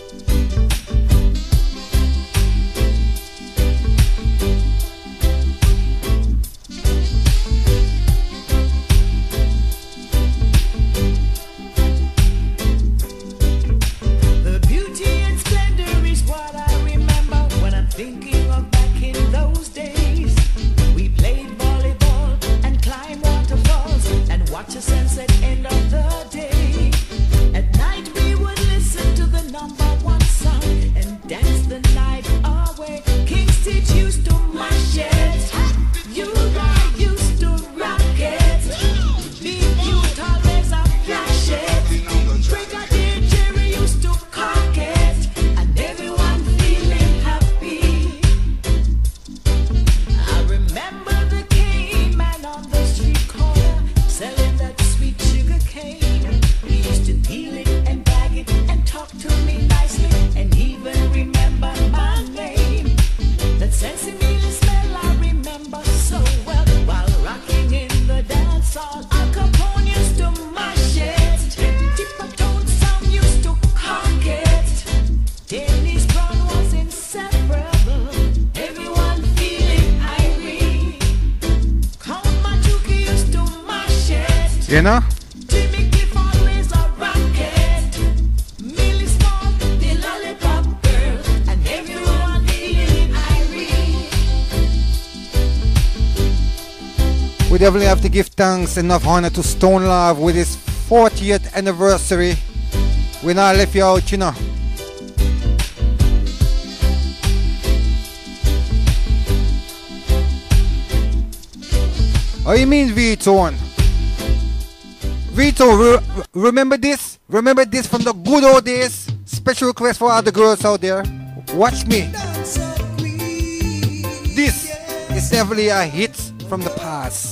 You know? We definitely have to give thanks, enough honor to Stone Love with his fortieth anniversary. We not left you out, you know. Oh, you mean V-Tone? V-Tone, re remember this? Remember this from the good old days? Special request for all the girls out there. Watch me. This is definitely a hit from the past.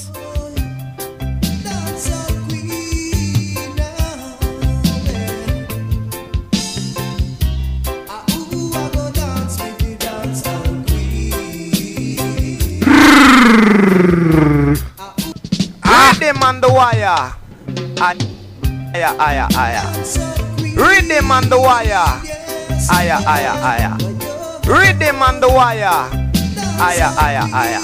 Rhythm on the wire. Aya, aya, aya. Rhythm on the wire. Aya, aya, aya. Rhythm on the wire. Aya, aya, aya.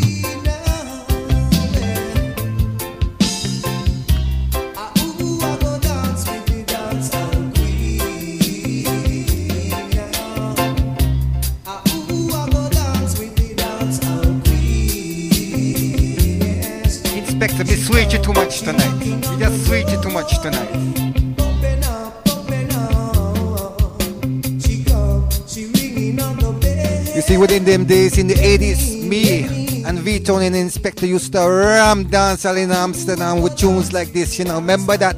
Inspector, we switch it too much tonight. We just switch it too much tonight. You see, within them days in the eighties, me and V-Tone and Inspector used to ram dance all in Amsterdam with tunes like this, you know, remember that?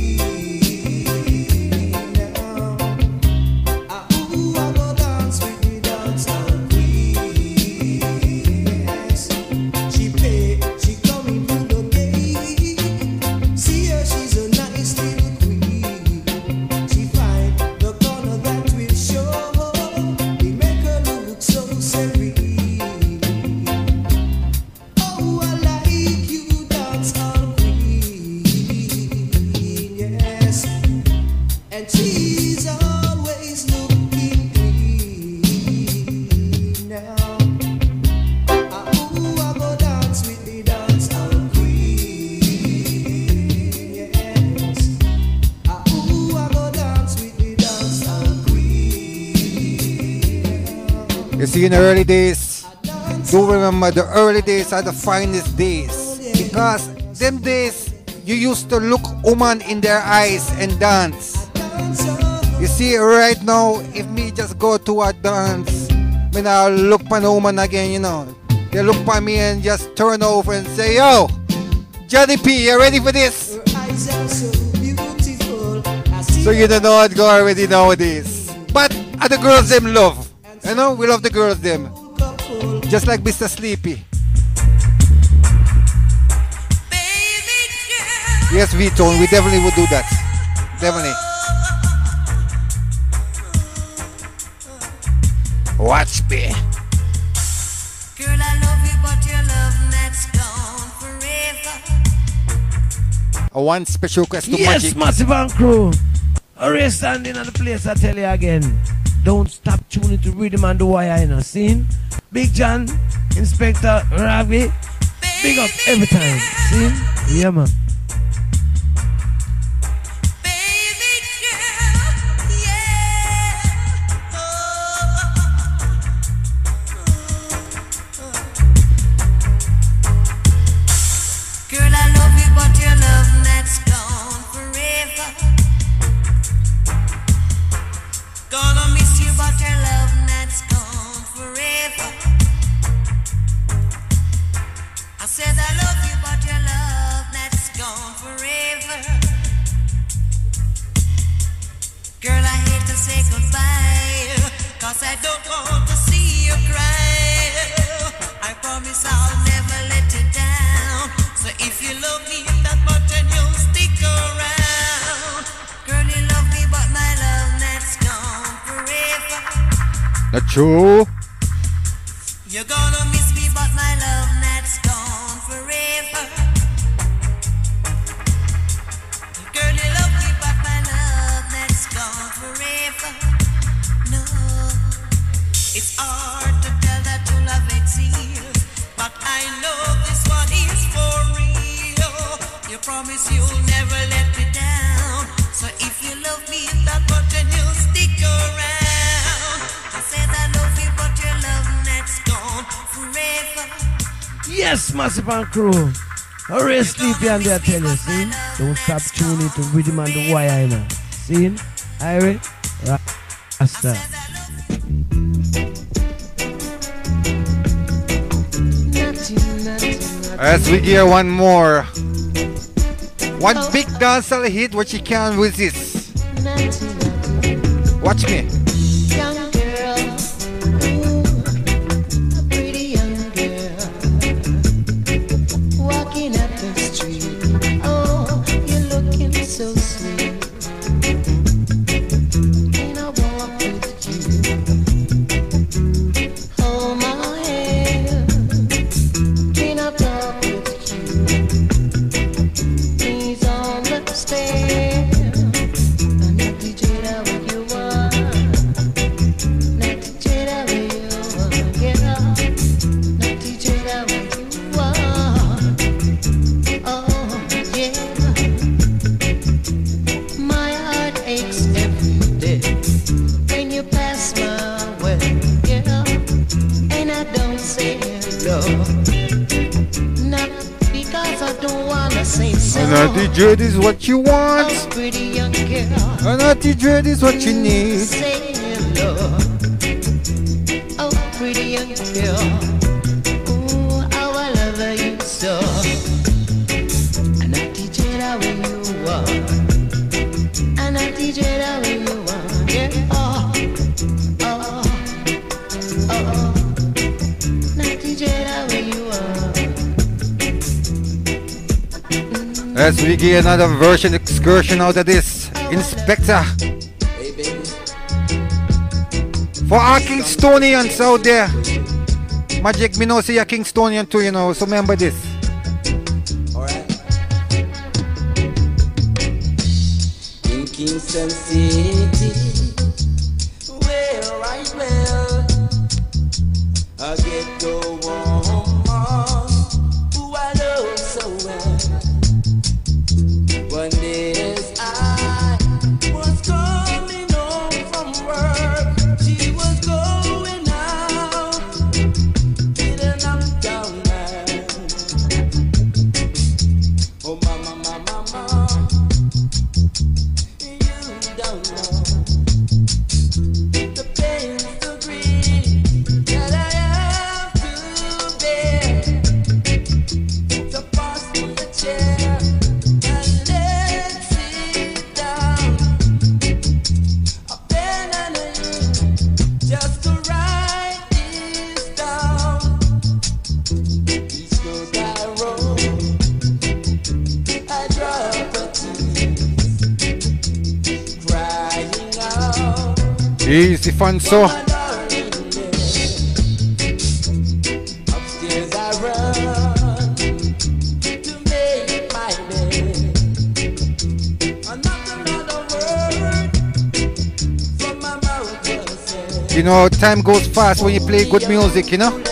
You see, in the early days, do remember the early days are the finest days, because them days you used to look woman in their eyes and dance. You see, right now, if me just go to a dance, when I look for a woman again, you know, they look for me and just turn over and say, yo, Johnny P, you ready for this? So you don't know what go already nowadays. But other girls them love. You know, we love the girls them. Just like Mister Sleepy. Yes, V-Tone, we definitely would do that. Definitely. Watch me. Girl, I love you, but your love that's gone forever. A one special request to yes, Magic. Massive and Crew. Hurry, standing at the place, I tell you again. Don't stop tuning to Rhythm and the Wire, you know. See? Big John, Inspector Ravi. Big up every time. See? Yeah, man. True. You're gonna miss me, but my love that's gone forever. Girl, you love me, but my love that's gone forever. No, it's hard to tell that true love exists, but I know this one is for real. You promise you'll never let me down. So if you love me that much, then you'll stick around. Yes, Massive and Crew. Hurry, Sleepy and they tell you, see? Don't stop tuning to Rhythm and the Wire, you know. See? Irie? Rasta. As we gear one more. One big dancehall hit which you can't resist. Watch me. Young girl, ooh, a pretty young girl, walking up the street. Oh, you're looking so sweet. And I walk with you. Hold my hand. Can I talk with you? Please understand. I'm not the Jada with you are. Not the Jada with you are. Yeah. Not the Jada with you are. Oh, yeah. My heart aches every day when you pass my way. Yeah. And I don't say hello. Not because I don't wanna say so. And Auntie Dread is what you want. Oh, pretty young girl, And Auntie Dread is what you need. say hello. Oh, pretty young girl, ooh, how I love you so. And I teach it how you are. And I teach it how you are. Yeah. Oh, oh, oh, oh. And I teach it how you are. As we get another version excursion out of this Inspector. For our Kingstonians out there. Magic, me know see a Kingstonian too, you know, so remember this. In Kingston City, where I dwell, a ghetto woman who I love so well. One day as I was coming home from work, she was going out in an uptown line. Oh mama, mama, mama, you don't know the pains, the grief that I have to Easy fun, so. Upstairs I run to make my bed. Another word from my mouth just said. You know, time goes fast when you play good music, you know?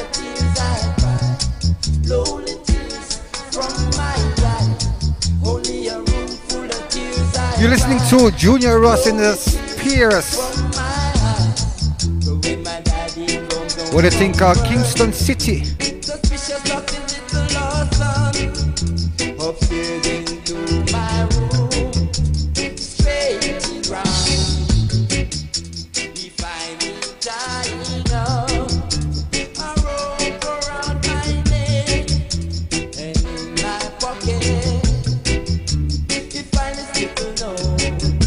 You're listening to Junior Ross in the Spears. What do you think of Kingston City? Upstairs into my room, straight round. He find me tying up a rope around my neck, and in my pocket he find a sticky note.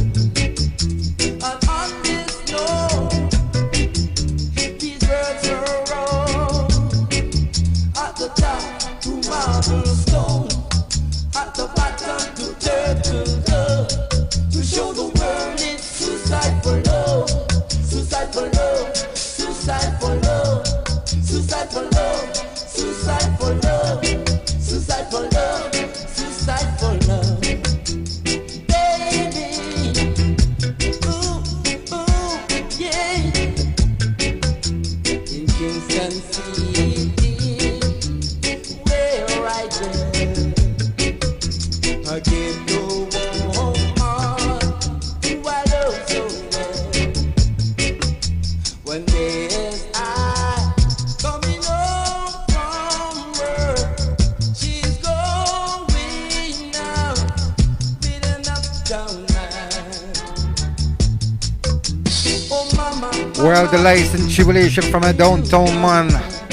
And on this note, these words are wrote at the top to marble stone. At the bottom to turtle dove, to show the world it's suicide for love, suicide for love, suicide for love, suicide for love, suicide for love, suicide for love, suicide for love. Baby, ooh, ooh, yeah. In Kingston City, where I dwell, I give no woman who I love so well. One day as I coming home from work, she's going out with an uptown man. Oh mama, Well, the lies and tribulation from a downtown man.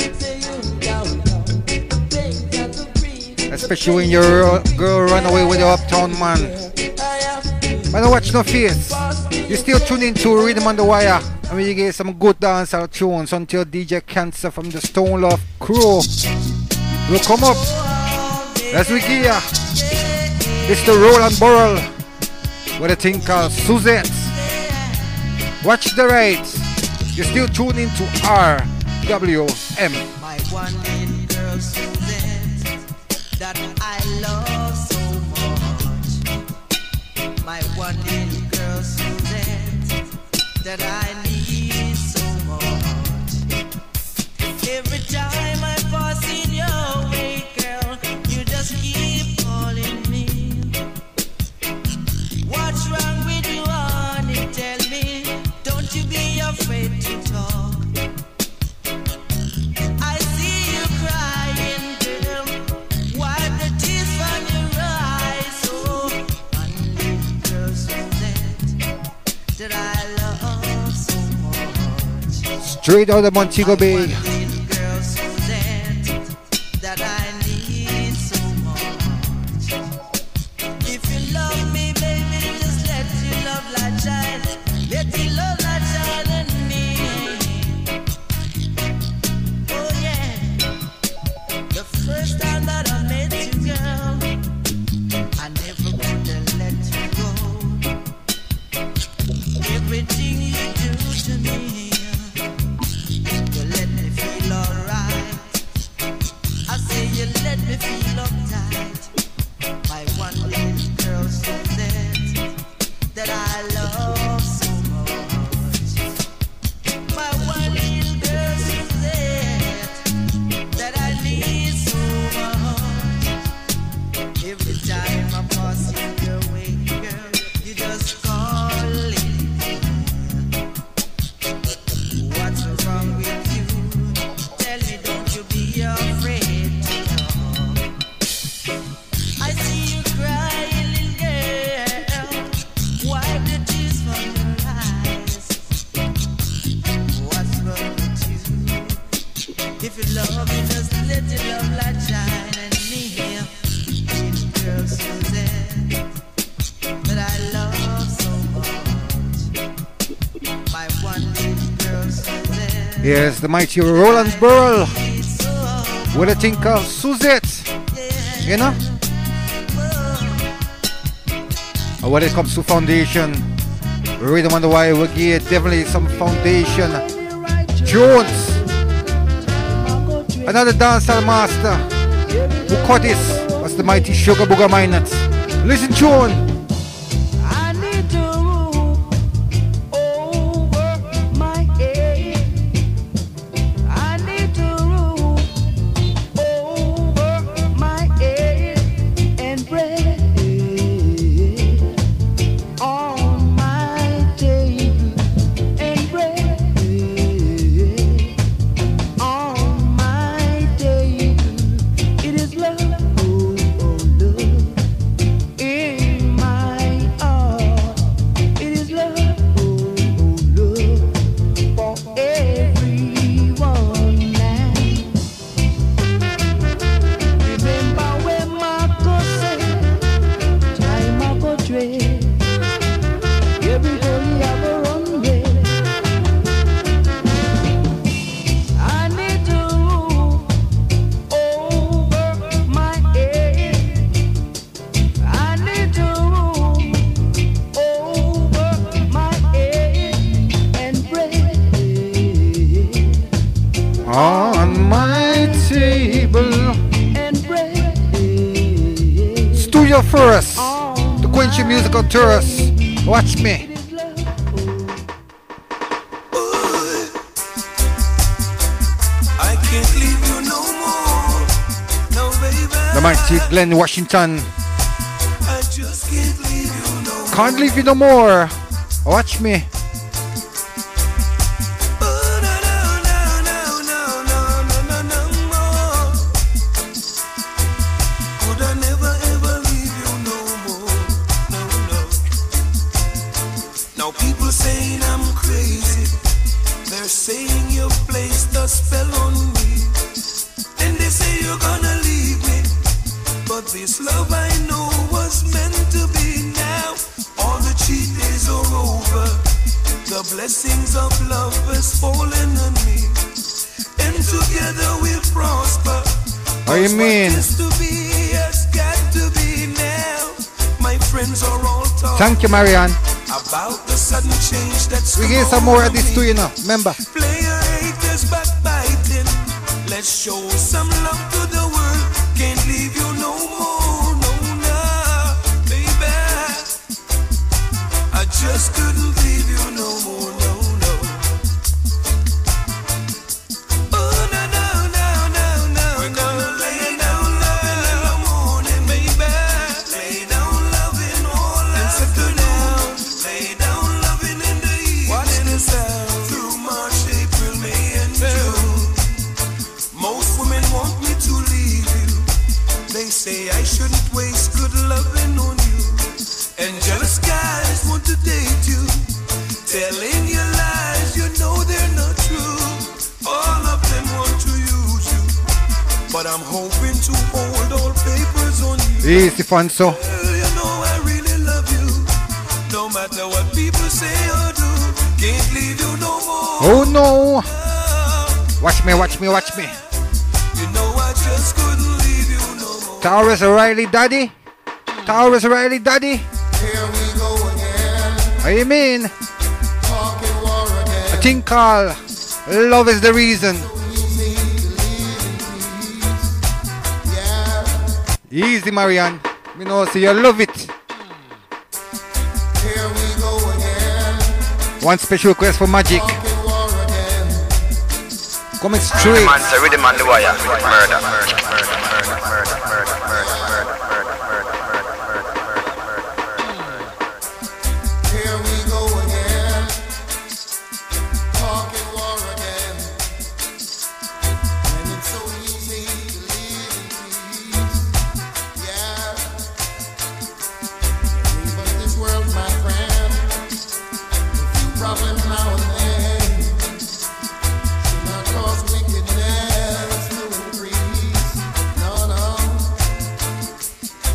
Especially when your girl run away with your uptown man. But don't watch no face. You still tune in to Rhythm on the Wire. And we get some good dancehall tunes until D J Cancer from the Stone Love crew will come up. That's we gear. It's the Roland Burrell with a thing called Suzette. Watch the rights. You're still tuned in to R W M. My one little girl Suzette that I love so much. My one little girl Suzette that I need so much. Every time I pass in your way, girl, you just keep calling me. What's wrong with you, honey? Tell me, don't you be afraid to talk. I see you crying, girl. Wipe the tears from your eyes. Oh, one little girl Suzette that I love so much. Straight out of Montego Bay. Little girl Suzette that I need so much. If you love me, baby, just let your love light shine. Let your love light shine in me. Oh yeah. The first time that I met you, girl, I never would have let you go. Everything you do to me, you let me feel alright. I say you let me feel uptight. My one little girl Suzette that I love so much. My one little girl Suzette that I need so much. Every time I pass your way, girl, you just call it. What's wrong with you? Tell me, don't you be afraid to talk. I see you crying, little girl. Wipe the tears from your eyes. What's wrong with you? If you love me, just let your love light shine in me. Little girl Suzette that I love so much. My one little girl Suzette. Yes, the mighty Roland Burrell with a thing called Suzette. You know? And when it comes to foundation, Rhythm on the Wire will give definitely some foundation tunes. Another dancehall master who caught this was the mighty Sugar Booger Miners. Listen tune. I need to rule over my head. I need to rule over my head and bread on my table and bread on my table. It is love. On my table. Studio First, the Quincy Musical Tours. Watch me. I can't leave you no more, no baby. The mighty Glenn Washington. I just can't leave you no more. Can't leave you no more. Watch me. This love I know was meant to be now. All the cheat days are over. The blessings of love has fallen on me. And together we'll prosper. What do you mean? What is to be has got to be now. My friends are all talking. Thank you, Marianne. About the sudden change that's we get some more of this too, you know. Remember. Player haters backbiting. Let's show some love to the world. Can't leave you no more, no, no, baby. I just couldn't leave you no more, no, no. Oh, no, no, no, no, no. We're gonna lay down loving in the morning, baby. Lay down loving all afternoon. Lay down loving in the evening. Watch the sound through March, April, May, and June. Most women want me to leave you. They say I shouldn't waste good loving on you. And jealous guys want to date you. Telling you lies, you know they're not true. All of them want to use you. But I'm hoping to hold all papers on you. Easy fun, so. Girl, you know I really love you. No matter what people say or do. Can't leave you no more. Oh no. Watch me, watch me, watch me. You know I just couldn't leave you no more. Taurus O'Reilly Daddy. Taurus O'Reilly Daddy. Here we go again. What do you mean? Talking war again. A thing called Love is the Reason. Yeah. Easy, Marianne. Me know, so you love it. Here we go again. One special request for Magic. Coming straight. Man, say rhythm on the wire. Murder. Murder. Murder. Murder. Murder. Here we go again. Talking war again. And it's so easy to live in peace. Yeah. Leave us this world, my friend. A few problems now and then. Cause wickedness to increase. No, no.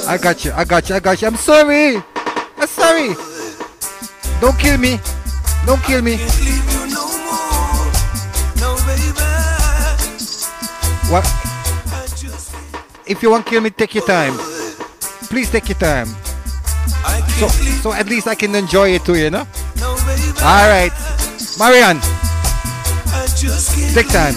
I got you, I got you, I got you. I'm sorry. I'm sorry. Don't kill me. Don't kill me. What? If you want to kill me, take your time. Please take your time. So, so at least I can enjoy it too, you know? Alright. Marianne. Take time.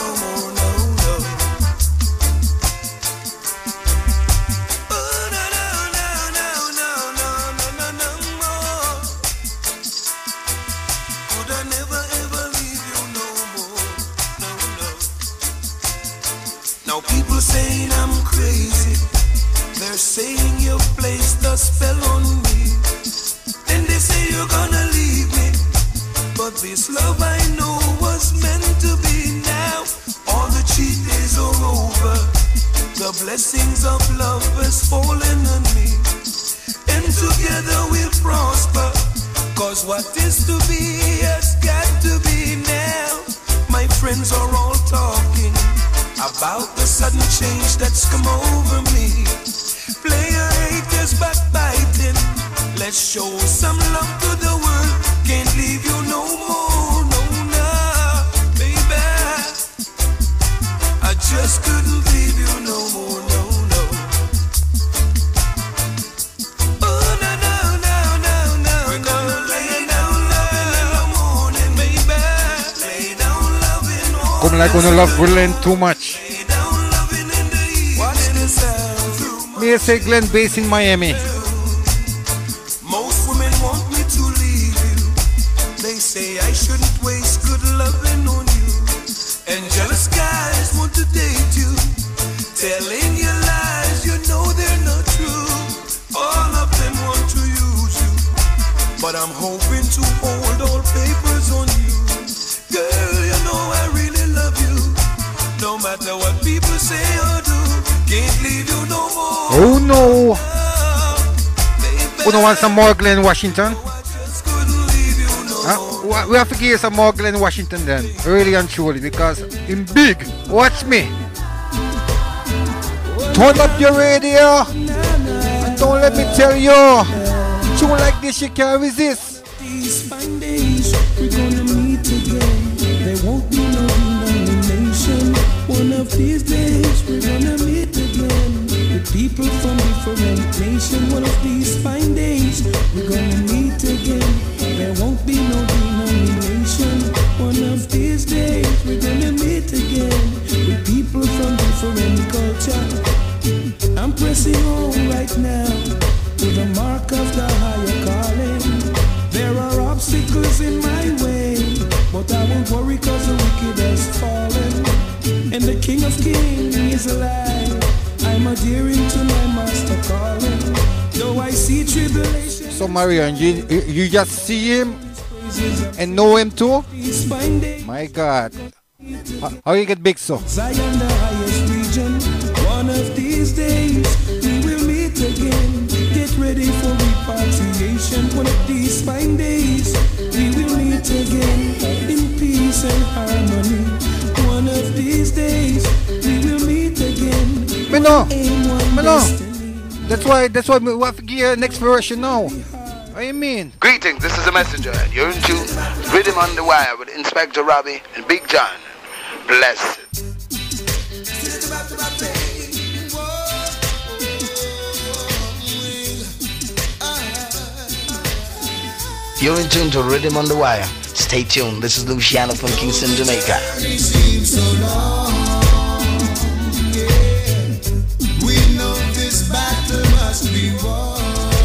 Now people saying I'm crazy. They're saying you placed a spell on me. Then they say you're gonna leave me. But this love I know was meant to be now. All the cheat days are over. The blessings of love has fallen on me. And together we'll prosper. Cause what is to be has got to be now. My friends are all talking about the sudden change that's come over me. Player haters backbiting. Let's show some love to the world. Can't leave you no more, no, no, baby. I just couldn't leave you no more, no, no. Oh, no, no, no, no, no. We're gonna lay down loving in the morning, baby. Lay down loving all Come like when I love Berlin too much. Me say Glen Bass in Miami. Most women want me to leave you. They say I shouldn't waste good loving on you. And jealous guys want to date you. Telling you lies, you know they're not true. All of them want to use you. But I'm hoping to hold all papers on you. Girl, you know I really love you. No matter what people say or do, can't leave you no more. Oh no! Who don't want some more Glen Washington? Huh? We have to give some more Glen Washington then, really and truly, because in big, watch me. Turn up your radio. And don't let me tell you, tune like this you can't resist. These fine days, we're gonna meet again. There won't be no denomination. One of these days, we're gonna meet again. With people from different nations. One of these fine days, we're gonna meet again. There won't be no denomination. One of these days, we're gonna meet again. With people from different culture. I'm pressing on right now to the mark of the higher calling. There are obstacles in my way, but I won't worry cause the wicked has fallen. And the King of Kings is alive. I'm adhering to my master calling. Though I see tribulation. So Marianne, you, you just see him and know him too? My God. How, how you get big so? Zion the highest region. One of these days we will meet again. Get ready for repatriation. One of these fine days we will meet again in peace and harmony. One of these days we will meet again. Me know, me know. That's why, that's why we have to get next version now. What do you mean? Greetings, this is the messenger. You're in tune. Rhythm on the Wire with Inspector Robbie and Big John. Blessed. You're in tune to Rhythm on the Wire. Stay tuned. This is Luciano from Kingston, Jamaica. We know this battle must be won.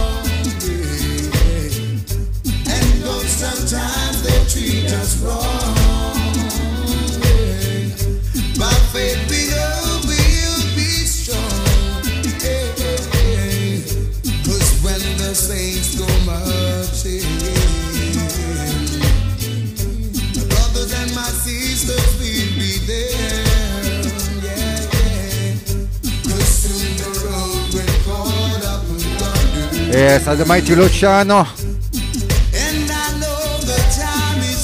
And though sometimes they treat us wrong, by faith we all will be strong. Cause when the saints go marching, brothers and my sisters will be there. Yes, as the mighty Luciano. And I know the time is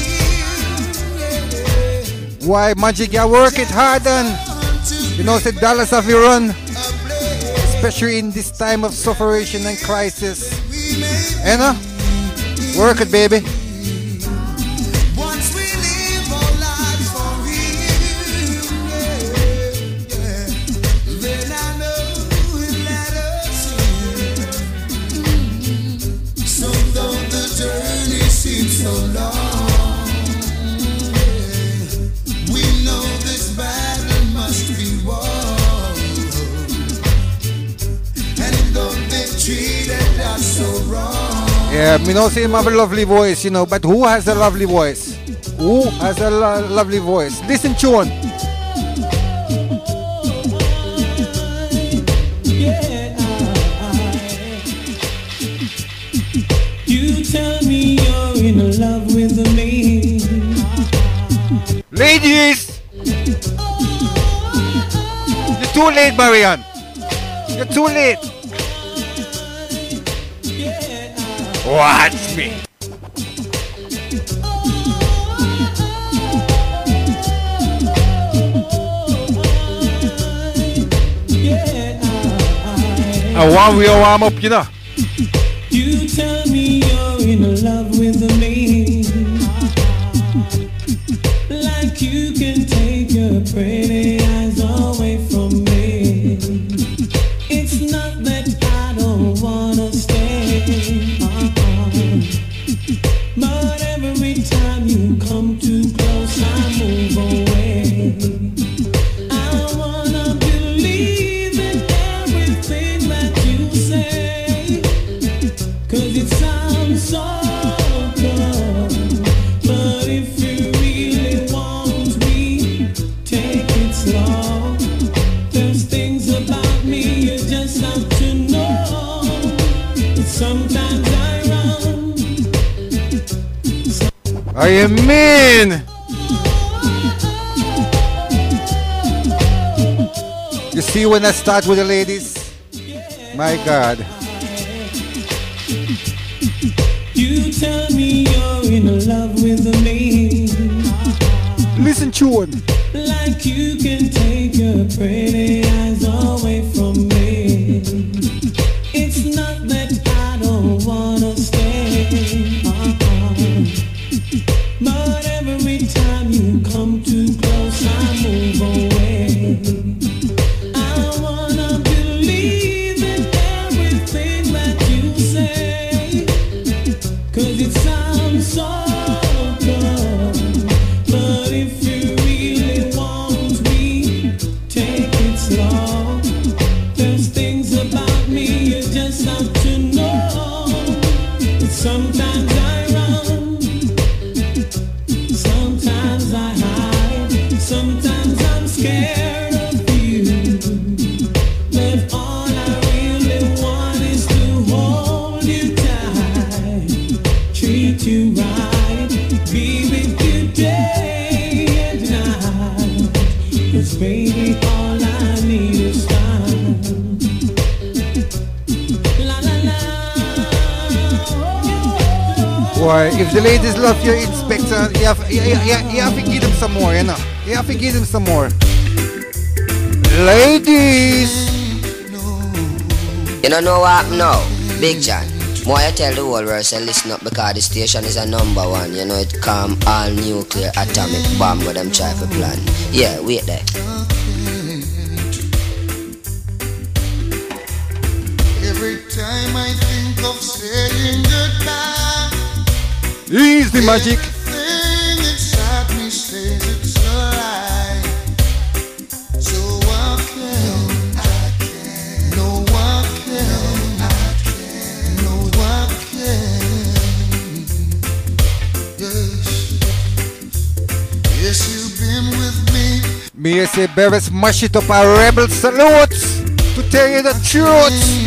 near. Why Magic, you work it hard and you know say dollars of your run. especially in this time of suffering and crisis. You know? Work it, baby. Once we live our lives for real, yeah, yeah. Then I know it let us in. So though the journey seems so long, yeah, we know this battle must be won. And though they treated us so wrong, yeah, me know say him have a lovely voice, you know, but who has a lovely voice? Who has a lo lovely voice? Listen, tune. Yeah, you tell me you're in love with me. Ladies! You're too late, Marianne. You're too late. Watch me. I want we warm up, you know. You tell me you're in love with me, like you can take your pretty eyes away from me. It's not that I don't wanna stay, but every time you come too close, I move away. I wanna believe in everything that you say, 'cause it sounds so good. But if you really want me, take it slow. There's things about me you just have to know. Sometimes I run. Are you mean? You see when I start with the ladies? My God. You tell me you're in love with me, listen to it. like you can take your pretty eyes away from me. It's not that I don't wanna stay, but every time you come too close, I move away. I wanna believe in everything that you say, 'cause it sounds so good. But if you really want me, take it slow. There's things about me you just have to know. Sometimes I run, sometimes I hide, sometimes I'm scared of you. But all I really want is to hold you tight, treat you right, be with you day and night. 'Cause baby, all I need is time. La la la. Boy, if the ladies love your inspector, you have, you, you, you have to give them some more, you know. You have to give them some more. Ladies! You don't know what now, Big John. More I tell the whole world, say listen up because the station is a number one. You know it calm all nuclear atomic bomb with them try for plan. Yeah, wait there. every time I think of saying goodbye, easy magic. everything inside me says it's a lie. So I can, I can, no I can, I can, no I can. Yes, yes you've been with me. Me I say better smash it up a rebel salute to tell you the truth.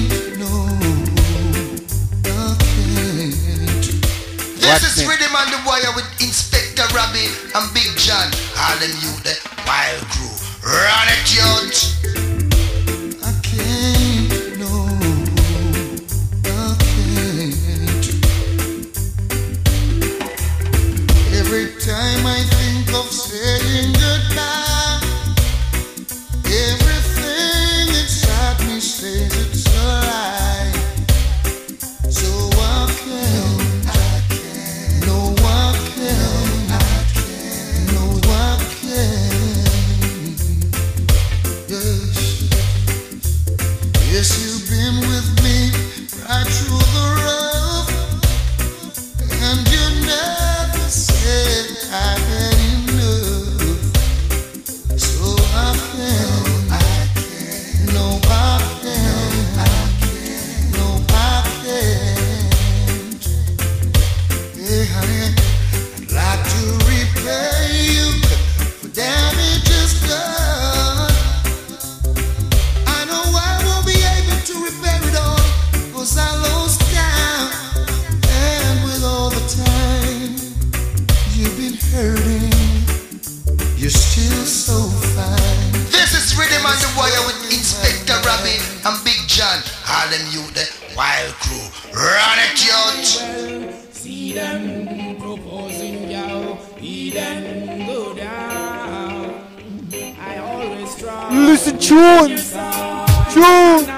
This is Rhythm and the Wire with Inspector Robbie and Big John. All them you the wild crew. Run it, youth. I can't, no, I can't. Every time I think of saying goodbye, everything inside me says it's so fine. This is Rhythm and the Wire with Inspector Robbie and Big John. All them you the wild crew. Run it, youth. See them proposing, yo. See them go down. I always try. Listen, tune. Tune.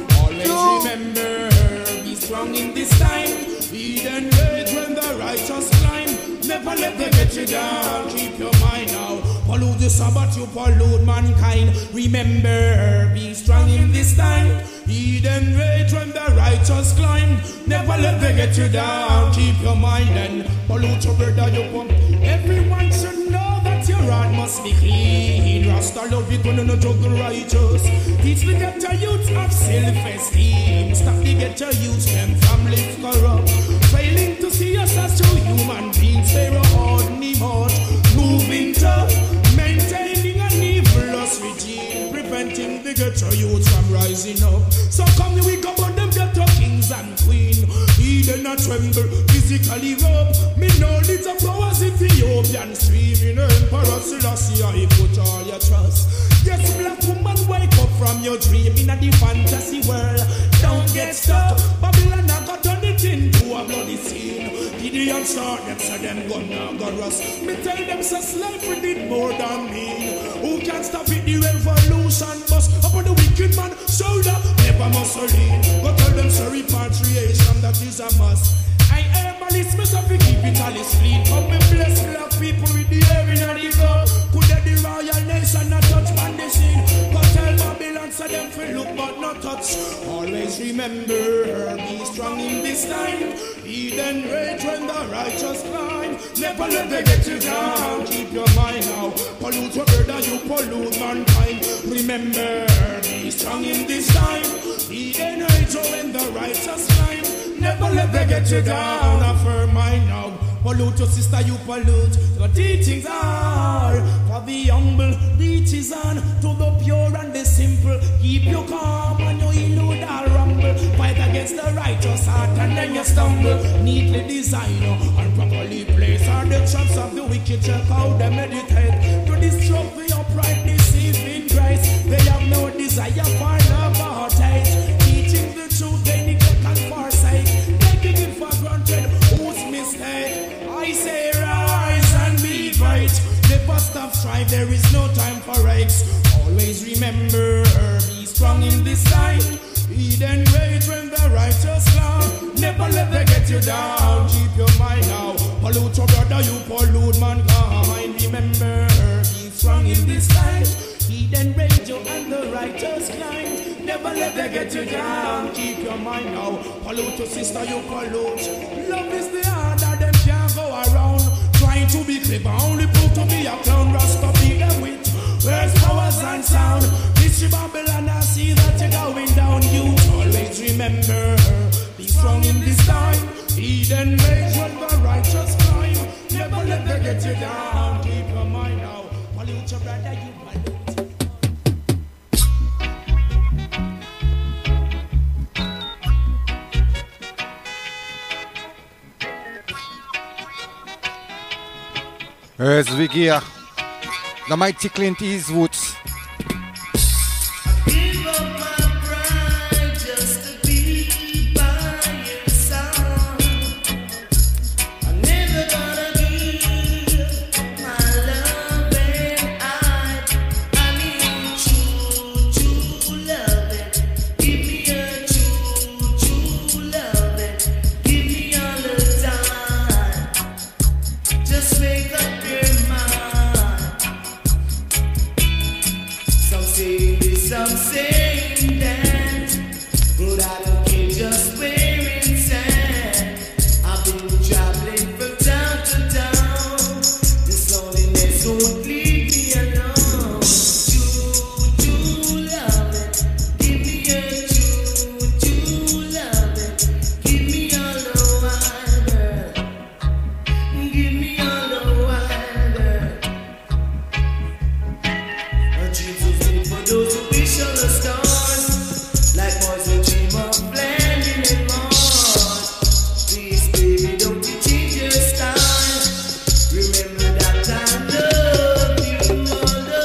Always remember, be strong in this time. Be then rage when the righteous climb. Never let them get you down. Keep your mind now. Pollute the Sabbath, you pollute mankind. Remember, be strong in this time. He then rage when the righteous climb. Never let them get you down. Keep your mind and pollute your brother, you pump. Everyone should know that your heart must be clean. Rasta love it when you no juggle righteous. Teach the ghetto youth of self-esteem. Stop the ghetto youth them from live corrupt. Failing to see us as true human beings. They are ordinary mode. Moving tough. Maintaining an evilous regime. Preventing the ghetto youth from rising up. So come we go on them ghetto kings and queen. He then not tremble, physically rub. Me know little flowers Ethiopian stream. In Emperor Selassie I put all your trust. Yes, black woman, wake up from your dream. In a the fantasy world, don't get stuck. Babylon I got turn it into a bloody scene. Gideon start them, so them gun now got rust. Me tell them so slavery did more than me. Who can stop it? The revolution bust upon the wicked man shoulder. Never Mussolini. Go tell them so repatriation that is a must. I herbalist myself to keep it all is clean. Come me bless black people with the air in the cup. Could the royal nation not touch on the scene? Go tell Babylon so them feel look but not touch. Always remember, be strong in this time. Eden rage when the righteous climb. Never let them get you down. Keep your mind now. Pollute your brother, you pollute mankind. Remember, be strong in this time. Eden rage when the righteous climb. Never let them get you down. A firm mind now. Pollute your sister, you pollute. Your teachings are for the humble. Reaches on to the pure and the simple. Keep you calm and you elude all rumble. Fight against the righteous heart and then you stumble. Neatly design and properly place are the traps of the wicked. Check how they meditate to disrupt the upright, deceiving grace. They have no desire for love or hate. Teaching the truth, they neglect and forsake. Taking it for granted, whose mistake? I say rise and be great. Never stop strive, there is no time for breaks. Always remember, be strong in this time. Eden rage when the righteous come. Never let them get you down. Keep your mind now. Pollute your brother, you pollute mankind. Remember, be strong in this time. Eden rage you and the righteous climb. Never let them get you down. Keep your mind now. Pollute your sister, you pollute. Love is the heart that them can't go around. Trying to be clever, only prove to be a clown. Rasta be the wit. Where's powers and sound? Mystery Babylon, I see that you're going down. You always remember, be strong in this time. Eden rage when the righteous climb. Never let them get you down. Keep your mind now. Pollute your brother, you pollute. As we gear, the mighty Clint Eastwood. Give up my pride just to be by your side. I'm never gonna give my love and I. I need true, true loving. Give me a true, true loving. Give me all the time. Just make up. Some saying that, but I don't care just where it's at. I've been traveling from town to town. This loneliness won't leave me alone. True, true loving, give me a true, true loving. Give me all the wild girl. Give me all the wild girl. A dream so sweet for those who wish on the stars, like boys who dream of landing in Mars. Please, baby, don't you change your style. Remember that I love you all the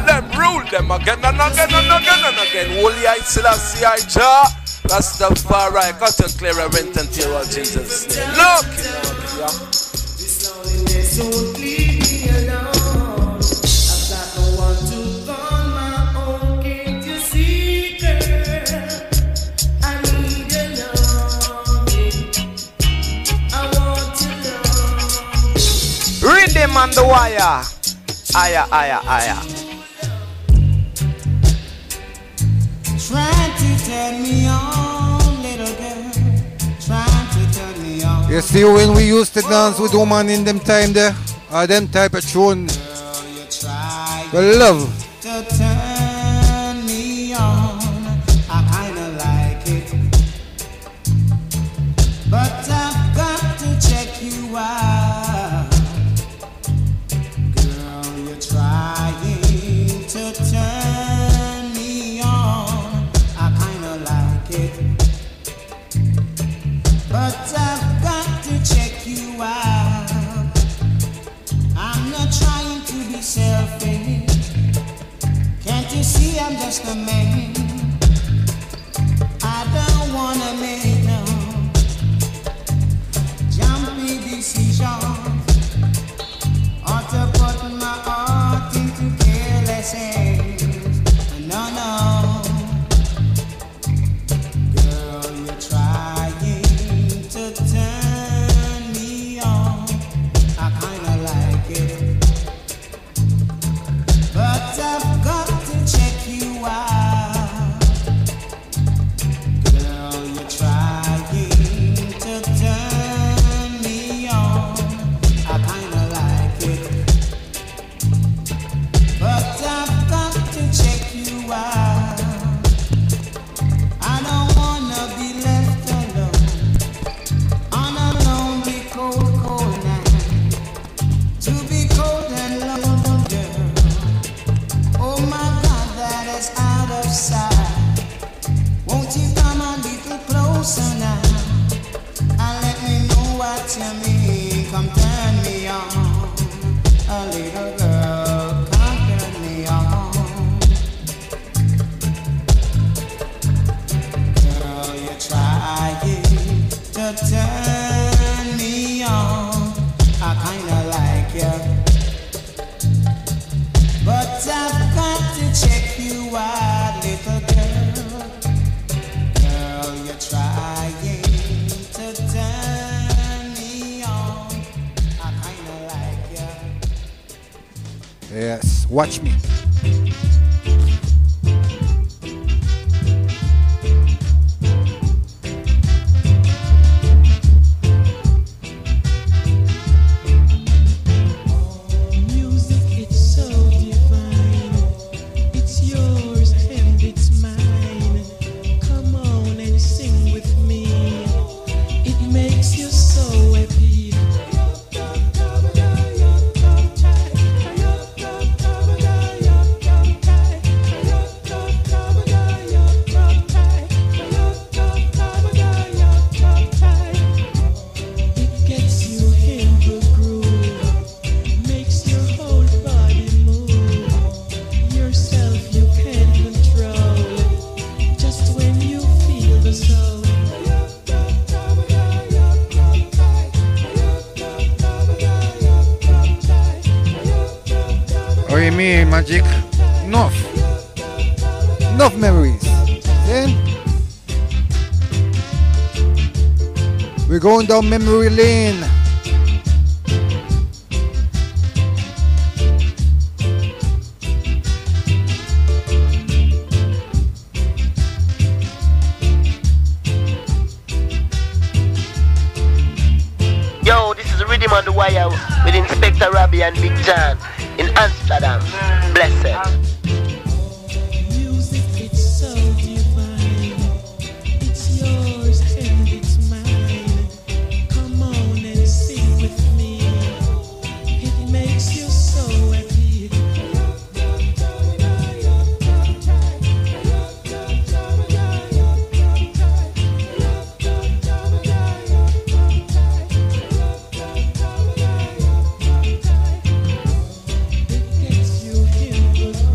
them, rule them again and again and again and again. Holy I Selassie I Jah, Rastafari, cut a clear and rent until what Jesus name. Look, yeah. This loneliness won't leave me alone. I've got no one to call my own. Can't you see, girl? I need your loving. I want to love. Rhythm on the wire. Aya, aya, aya. Trying to turn me on, little girl. Trying to turn me on. You see when we used to dance with woman in them time there? Or them type of tune. The love. To turn me on, I kinda like it. But I've got to check you out. Girl, you're trying to turn me on. I kinda like it. But I've got to check you out. I'm not trying to be selfish. Can't you see I'm just a man? I don't wanna make no jumpy decisions or to put my heart into careless hands. No, no. Girl, you're trying to turn me on. I kinda like it. But I've got to check you out. Girl, you're trying to turn me on. I kinda like it. But I've got to check you out. I don't wanna be left alone on a lonely, cold, cold night. To be cold and lonely, girl. Oh my God, that is out of sight. Won't you come a little closer now and let me know what you mean? Come turn me on, a little girl, come turn me on. Girl, you're trying to turn me on. I kinda like you. But I've got to check you out, little girl. Girl, you're trying to turn me on. I kinda like you. Yes, watch me. Music, it's so divine. It's yours and it's mine. Come on and sing with me. It makes you so happy. It gets you in the groove. Makes your whole body move. Yourself you can't control. Just when you feel the soul. Or you mean magic? Enough. Enough memories. Then we're going down memory lane. Yo, this is Rhythm on the Wire with Inspector Robbie and Big John in Amsterdam. Blessed. Music, it's so divine. It's yours and it's mine. Come on and sing with me. It makes you so happy. It gets you in the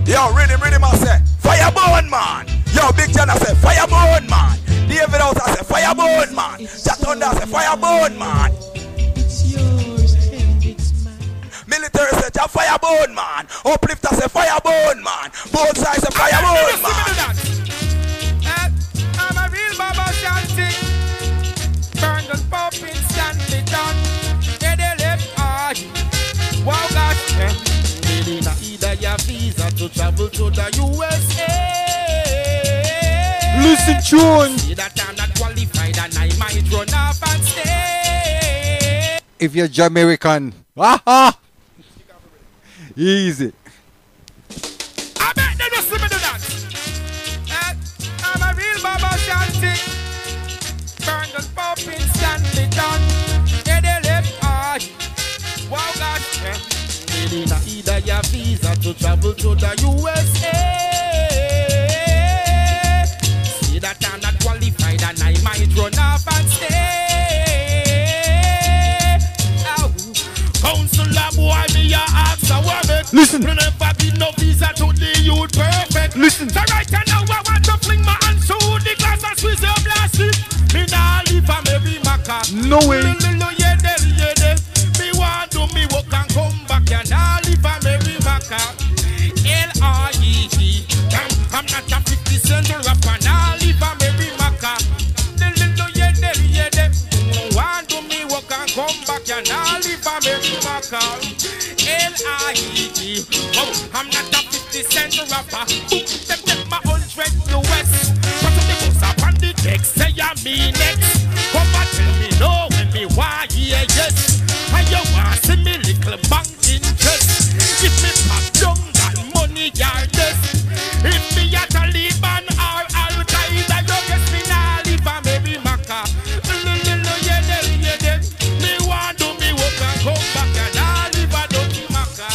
Yo, rhythm, rhythm, I say, fireborn, man. Yo, Big John, I say, fireborn, man. David House, I say, fireborn, man. Chat Thunder, I say, fireborn, man. Military say, a fireborn, man. Uplifter say, fireborn, man. Both sides say, fireborn, man. I'm a real Baba Shanti. Burn the popping, stand it down. Get the left eye. Wow, gosh, yeah. Need either your visa to travel to the U S A. Listen, tune. See that I'm not qualified and I might run off and stay. If you're Jamaican, aha, easy. I bet they just listen to that. Uh, I'm a real Baba Shanti. Burn the popping, stand it down. Get the left eye. Wow, gosh, yeah. Need either your visa to travel to the U S A. See that I'm not qualified and I might run off and stay. Oh. Counselor boy, me a ask a woman. Listen. Never be no visa to the youth perfect. Listen. So right now I want to fling my hands to the glass and squeeze your blasting. Me nah leave a maybe maca. No way. Me no yede yede. Me want to me walk and come back and I live a Mary Maca. L R E G. I'm not a fifty cent rapper. Now live a Mary Maca. No yede yede. Want to me walk and come back and I live a Mary Maca. L R E G. Oh, I'm not a fifty cent rapper. Them take my hundred U S. But to the books up on the deck, say I'm me next. Come and tell me no when me why hear yes. And you want see me little bank interest. If me pop down that money yardless. If me a Taliban or Al-Qaeda, you guess me nah live and maybe Maca. Lulu yede yede. Me want do me work and come back and I live a dirty Maca.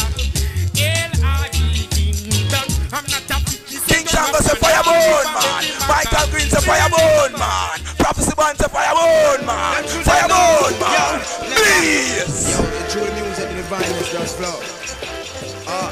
L I E Kingdom. I'm not a fifty cent. King Shango say fireborn, man. Michael Green say fireborn, man. Prophecy Band say fireborn, man. Fireborn, man. Please. Yo, the true music and the violence just flow. Ah,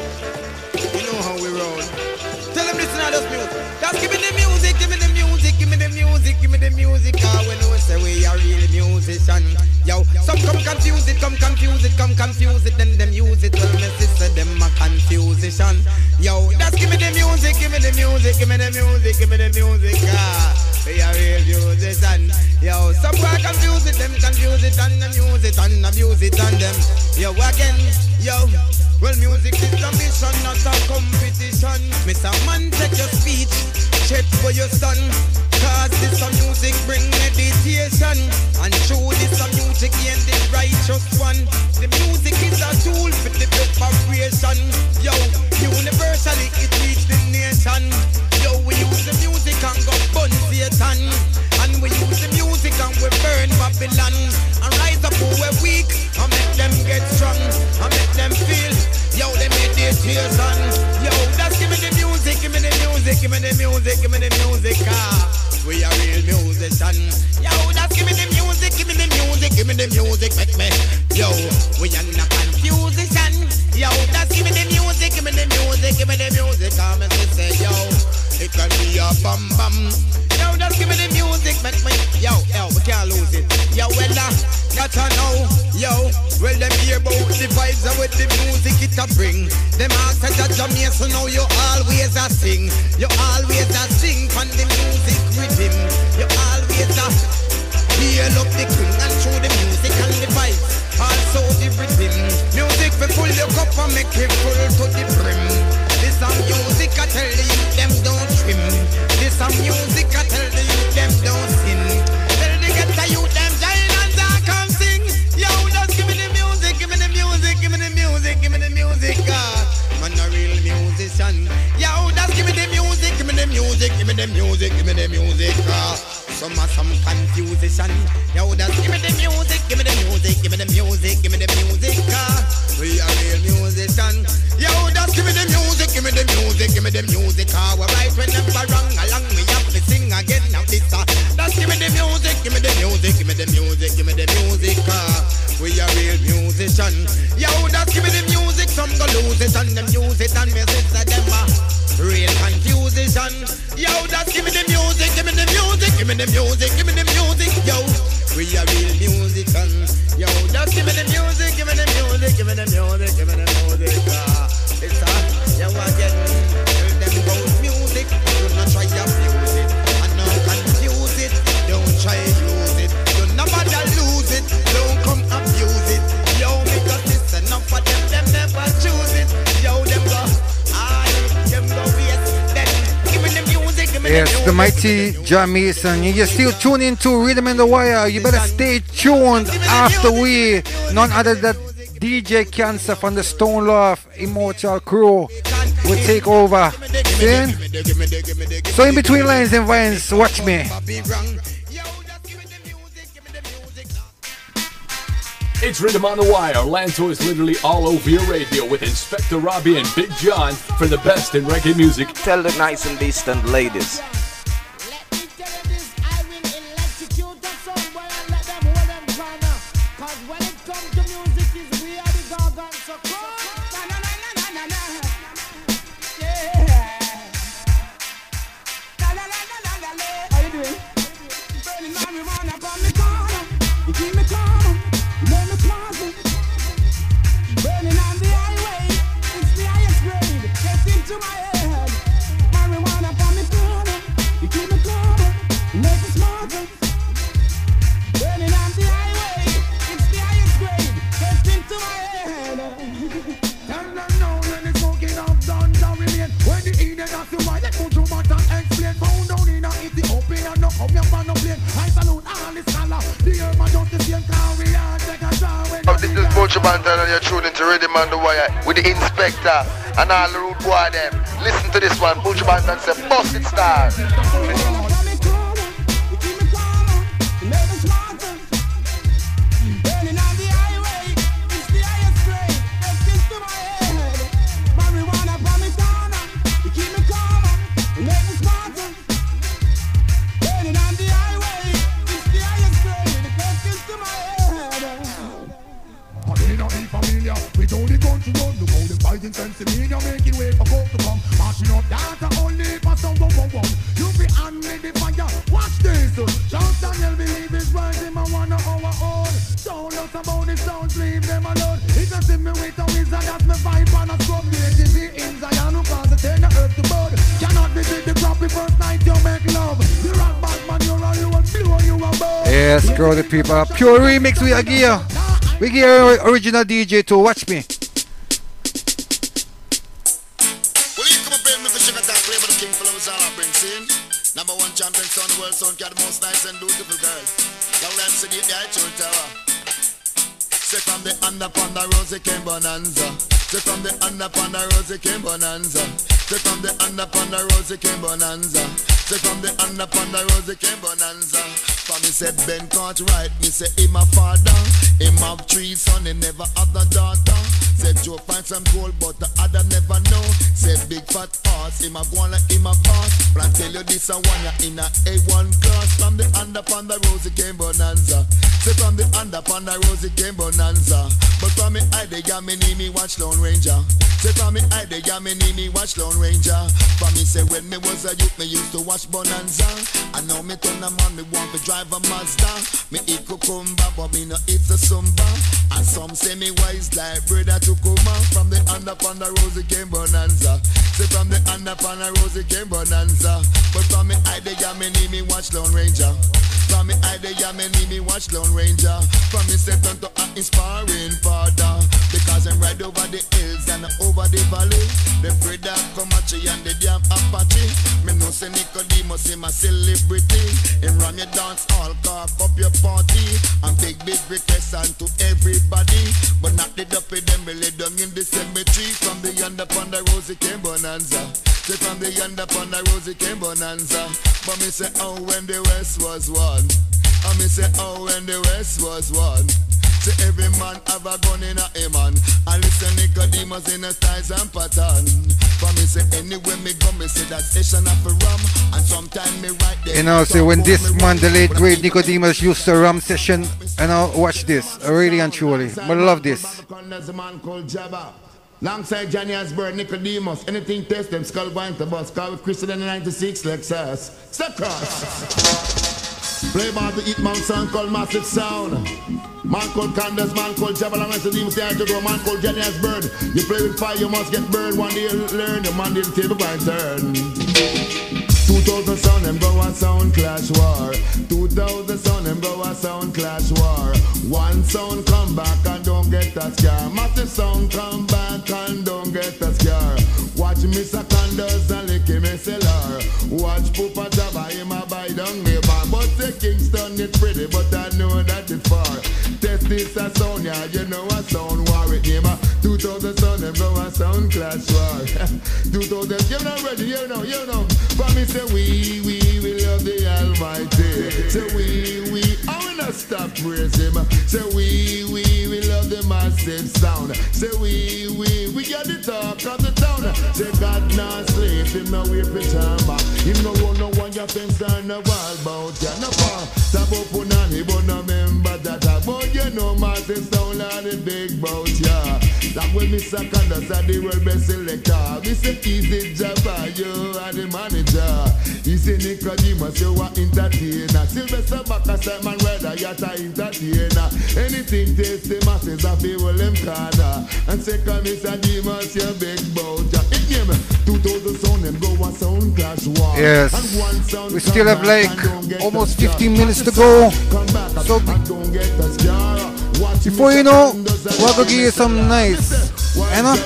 you know how we roll. Tell them listen to this music. Just give me the music, give me the music, give me the music, give me the music. Ah, we know say we are real musician. Yo, some come confuse it, come confuse it, come confuse it, then them use it. Well, my sister, them a confusion. Yo, just give me the music, give me the music, give me the music, give me the music. Ah. We are real musician. Yo, some boy confuse it, them confuse it and abuse it and abuse it on them. Yo, again, yo. Well, music is a mission, not a competition. Mister Man, take your speech, check for your son. Cause this a music bring meditation. And show this a music and the righteous one. The music is a tool for the preparation. Yo, universally it reach the nation. Yo, we use the music and go burn Satan. And we use the music and we burn Babylon. And rise up who we're weak and make them get strong. And make them feel, yo, they meditation. Yo, just give me the music, give me the music, give me the music, give me the music. Ah, we are real musicians. Yo, just give me the music, give me the music, give me the music, make me. Yo, we are not confusion. Yo, just give me the music, give me the music, give me the music. Come and say, yo, it can be a bum bum. Yo, just give me the music, make me. Yo, yo, we can't lose it. Yo, well, uh, got to know. Yo, well, them hear about the vibes and with the music it a bring. Them ask that Jamaican, so now you always a sing. You always a sing from the music rhythm. You always a heal up the king and show the music and the vibes. Also the rhythm. Music for full your cup and make it full to the brim. This a music I tell the youth them don't trim. This a music I tell the youth them don't sin. Tell the get the youth them giant and I come sing. Yo, just give me the music, give me the music, give me the music, give me the music. God, man a real musician. Yo, just give me the music, give me the music, give me the music, give me the music. God, some are some confusion. Yo, just give me the music, give me the music, give me the music, give me the music. God, we are real musician. Yo, just give me the music, give me the music, give me the music. Ah, we're right whenever wrong along me have to sing again. Now this ah, just give me the music, give me the music, give me the music, give me the music. Ah, we are real musician. Yo, just give me the music, some go lose it and them use it and me sister them a Give me the music, give me the music, give me the music, give me the music, yo. We are real musicians, yo. Just give me the music, give me the music, give me the music, give me the music. Ah, it's a, yo again. Tell them about music, do not try to abuse it, and not confuse it. Don't try to use it, you never lose it. Don't come abuse it, yo. Because it's enough for them, them never choose it, yo. Them go, ah, them go yes. Then give me the music, give me the Yes, music. the mighty John Mason. You're still tuned into Rhythm in the Wire. You better stay tuned after we, none other than D J Cancer from the Stone Love Immortal Crew will take over. See? So in between lines and vines, watch me. It's Rhythm on the Wire. Lanto is literally all over your radio with Inspector Robbie and Big John for the best in reggae music. Tell the nice and decent ladies. This is Butcher Bantan and you're tuning to Rhythm on the Wire with the Inspector and all the root boy them. Listen to this one. Butcher Bantan said, bust it star. Making way for folk to come, mashing up data only for some one one one. You be on me the fire. Watch this. Shout Daniel, believe it's rising. I wanna our own. Don't look about the sounds, leave them alone. It's a see me with a wizard, that's me vibe and a scrub. Creativity in Zion who cause the turn the earth to bud. Cannot visit the crop the first night you make love. The rock bad man you're on you and blow you above. Yes, girl, the people. Pure remix we are gear. We gear original D J to watch me. Number one champion son, the world sound, got the most nice and beautiful girls. Young them see the actual tower. Say from the under upon the rosy came bonanza. Say from the under upon the rosy came bonanza. Say from the under upon the rosy came bonanza. Say from the under upon the rosy came bonanza. For me said Ben can't write, me say him a father. Him have three son, he never had a daughter. Said Joe find some gold, but the other never know. Said big fat horse, him a go on like him a boss. But I tell you this a one, you in a A one class. From the under upon the rosy came bonanza. Say from the under upon the rosy came bonanza. But from me I the yeah me need me watch Lone Ranger. Say from me I the yeah me need me watch Lone Ranger. For me say when me was a youth me used to watch Bonanza. I know me turn a man me want to drive a Mazda. Me eat cucumber but me no eat the Zumba. And some say me wise like brother to come out. From the under upon the rosy came bonanza. Say from the under upon the rosy came bonanza. But from me I the yeah me need me watch Lone Ranger. From me I the yeah me need me watch Lone Ranger. From me say turn to an inspiring father. Because I'm right over the hills and over the valley. The Frida Comanche and the damn Apache. Me know say Nicodemus him a celebrity. In ram your dance all, cock up your party. And big big request and to everybody. But not the duppy them really down in the cemetery. From the yonder upon the rosy came bonanza. Say from the yonder upon the rosy came bonanza. But me say oh when the West was one. And me say oh when the West was one. Say every man have a gun in a him man. And listen Nicodemus in a styles and pattern. For me say anywhere me go me say that station of a rum. And sometime me right there. You know, say when this man, the late great Nicodemus used to rum session, and you know, watch this, really and truly. But I love this. Alongside Johnny Asburn, Nicodemus, anything test them, skull going to bus. Call with Christian in the ninety-six, Lexus. Step cross. Play by the Eat Man sound called Massive Sound. Man called Candace, man called Jabalon, I said, you must have to go. Man called Johnny Asburn. You play with fire, you must get burned. One day you learn, the man did the table by turn. two thousand sound, them go a sound clash war. two thousand sound, them go a sound clash war. One sound come back and don't get a scar. Massive sound come back and don't get a scar. Watch Mister Candace and Licky Messelar. Watch Poopa Jabba, him a buy down me bar. But say Kingston it's pretty, but I know that it's far. Test this a sound, yeah, you know a sound war with him. two thousand sound, them go a sound clash war. two thousand, you know ready, you know, you know. But me say we, we, we love the Almighty. Say we, we, I will not stop praising him. Say we, we, we love the massive sound. Say we, we, we got the talk of the town. Say God not sleep, him no wait for charmer. Him no run no one your fence and no wall bout ya. No far, stop up on he but no member that. But you know massive sound and the big bout ya. That way Mister Candace are the world best selector. We say easy job for you and the manager. He say Nicodemus you are entertainer. Sylvester Bacca Simon Weather you are entertainer. Anything taste the masses of the world them corner. And second Mister Demus you big bout ya. It name two thousand sound them go one sound clash war. Yes, we still have like almost fifteen minutes to go. So before you know, we're gonna give you some nice, you know?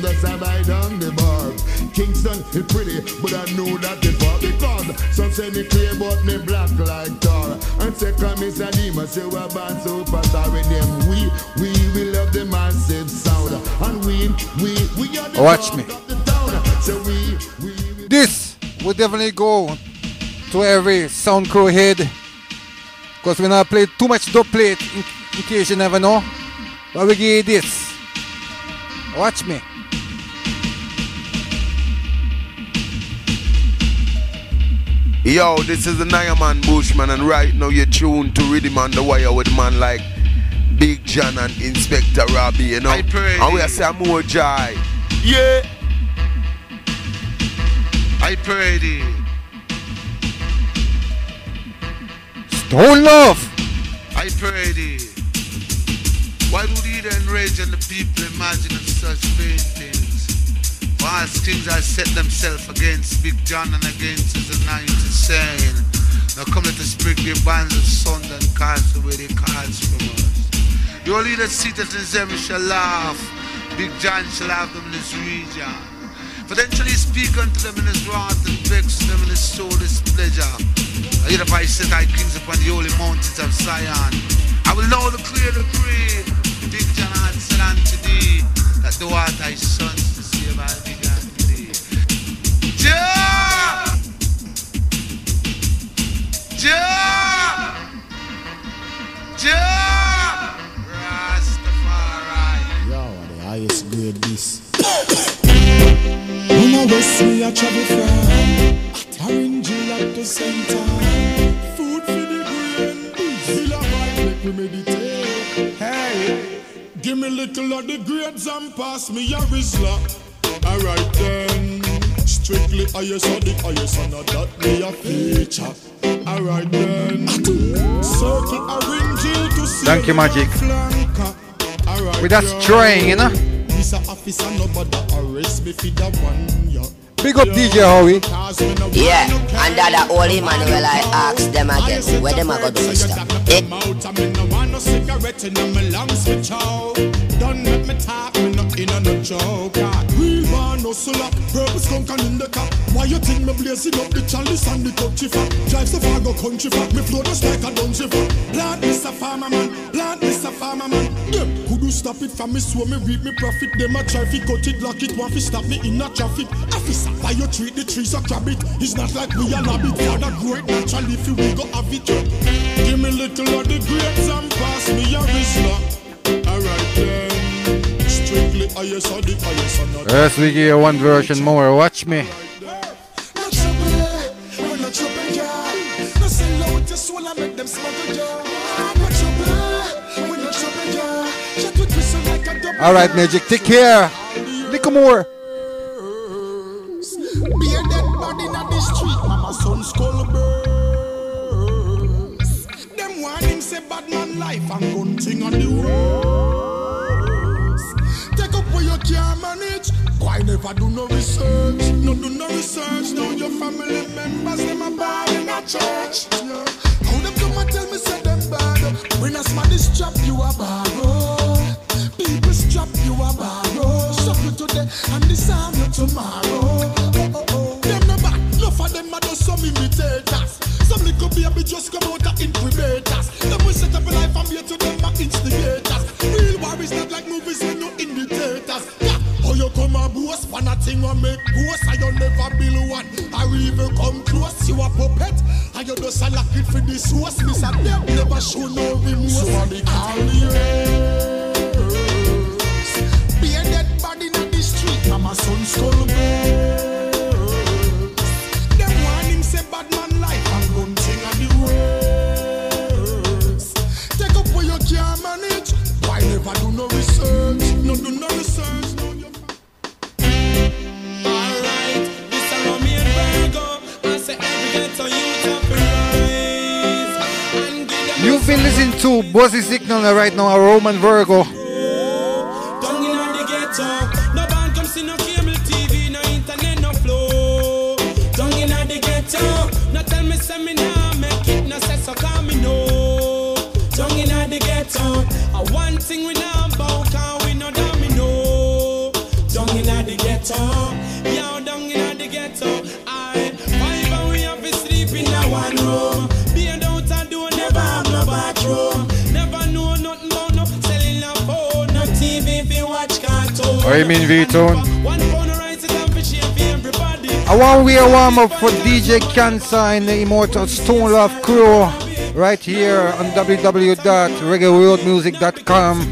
Kingston is pretty, but I know that it's far because some say me clear but me black like tar. And say come Mister Demus, you a band superstar with them. We, we, we love the massive sound. And we, we, we are the watch me. Of the town. So we, we, we this will definitely go to every sound crew head. Because we not play too much dope plate in, in case you never know. But we give you this. Watch me. Yo, this is the Nyaman Bushman, and right now you're tuned to Rhythm on the Wire with man like Big John and Inspector Robbie, you know. I pray and we are saying more joy. Yeah. I pray thee. Stone Love. I pray thee. Why do thee then rage and the people imagine of such vain things? For as things I set themselves against Big John and against his anointed, saying, now come let us break the bands of sun and cast away the cards from us. Your leader seated in them shall laugh. Big John shall have them in his region. For then shall he speak unto them in his wrath and vex them in his soul displeasure. I hear if I set thy kings upon the holy mountains of Zion. I will know the clear decree. Big John had said unto thee that thou art thy sons to save I began thee. Jah! Jah! Jah! Rastafari. Yo, the highest grade this. On the west we a travel from Orange at the center. Food for the brain. Still a vibe make we meditate. Hey, give me little of the grades and pass me a Rizla. Alright then. Strictly highest of the highest and not that me a feature. Alright then. Circle orange to see. Thank you, Magic. With that string, you know. Big up D J Howie. Yeah, and that holy Manuel I ask them again, where them a go do this stuff? Eh? Don't make me talk, me no in on no joke. Real man no sula, purpose come can in the car. Why you think me blazing up the chalice and the touchy fat? Drive the Fargo country fat, me flow just like a dungeon fat. Plant Mister Farmer man, plant Mister Farmer man. Yeah, could you stop it from me so me reap me profit? Them a try fi cut it, lock it, want fi stop me in a traffic. Officer, why you treat the trees a crab it? It's not like we a rabbit, we are the great naturally fi we go have it. Give me little of the grapes and pass me a Rizla. Alright then. Strictly highest of the highest and not. Yes, we give you one version more. Watch me. Alright, Magic, take care. The Sycamore. Be a dead body in the street, mama son skull burst. Them want him say bad man life and gun thing on the worst. Take up where you can't manage. Why never do no research? No do no research. Now your family members them a bad in a church. Yeah. How them come and tell me say them bad? When a man is strap you a bad. People strap you a bad. Stop you today and disarm you tomorrow. Oh, oh, oh. Them no bad. No for them a do some imitators. Some little baby just come out of incubators. Them will set up a life and here to them a instigators. Real war is not like movies with no imitators. Yeah. How you come a boast for nothing or make boast and you never build one. Or even come close, you a puppet. And you just a lock it for the source. Miss a them never show no remorse. So I they call the earth. Be a dead body in the street, mama son skull burst. Them want him say bad man life and gun thing on the worst. Take up where you can't manage. Why never do no research? No do no research. Alright, this a Romy and Virgo. I say every ghetto youth up and rise. And give them You've been listening to Bossy Signal right now, a Roman Virgo. down in the ghetto. No band come see no cable T V, no internet, no flow. Down in the ghetto. No tell me say me nah make it, no say so call me no. Down in the ghetto. A one thing we know about, can we know that me know. Down in the ghetto. Yo, down in the ghetto. I five and we have to sleep in a one room. Be a out and do never have no bathroom. Never know nothing about no selling a phone, no T V if you watch cartoon. I mean V-Tone. One phone rights it and fish for everybody. I want we a warm up for D J Cancer and the Immortal Stone Love crew right here on w w w dot reggae world music dot com.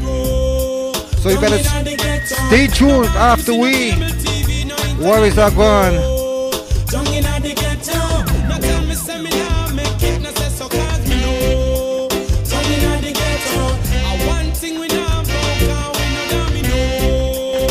So you better stay tuned after we Worries Are Gone. Down in the ghetto. No tell me say me nah make it, no say so cause me know. Down in the ghetto. A one thing we know about, can we know that me know.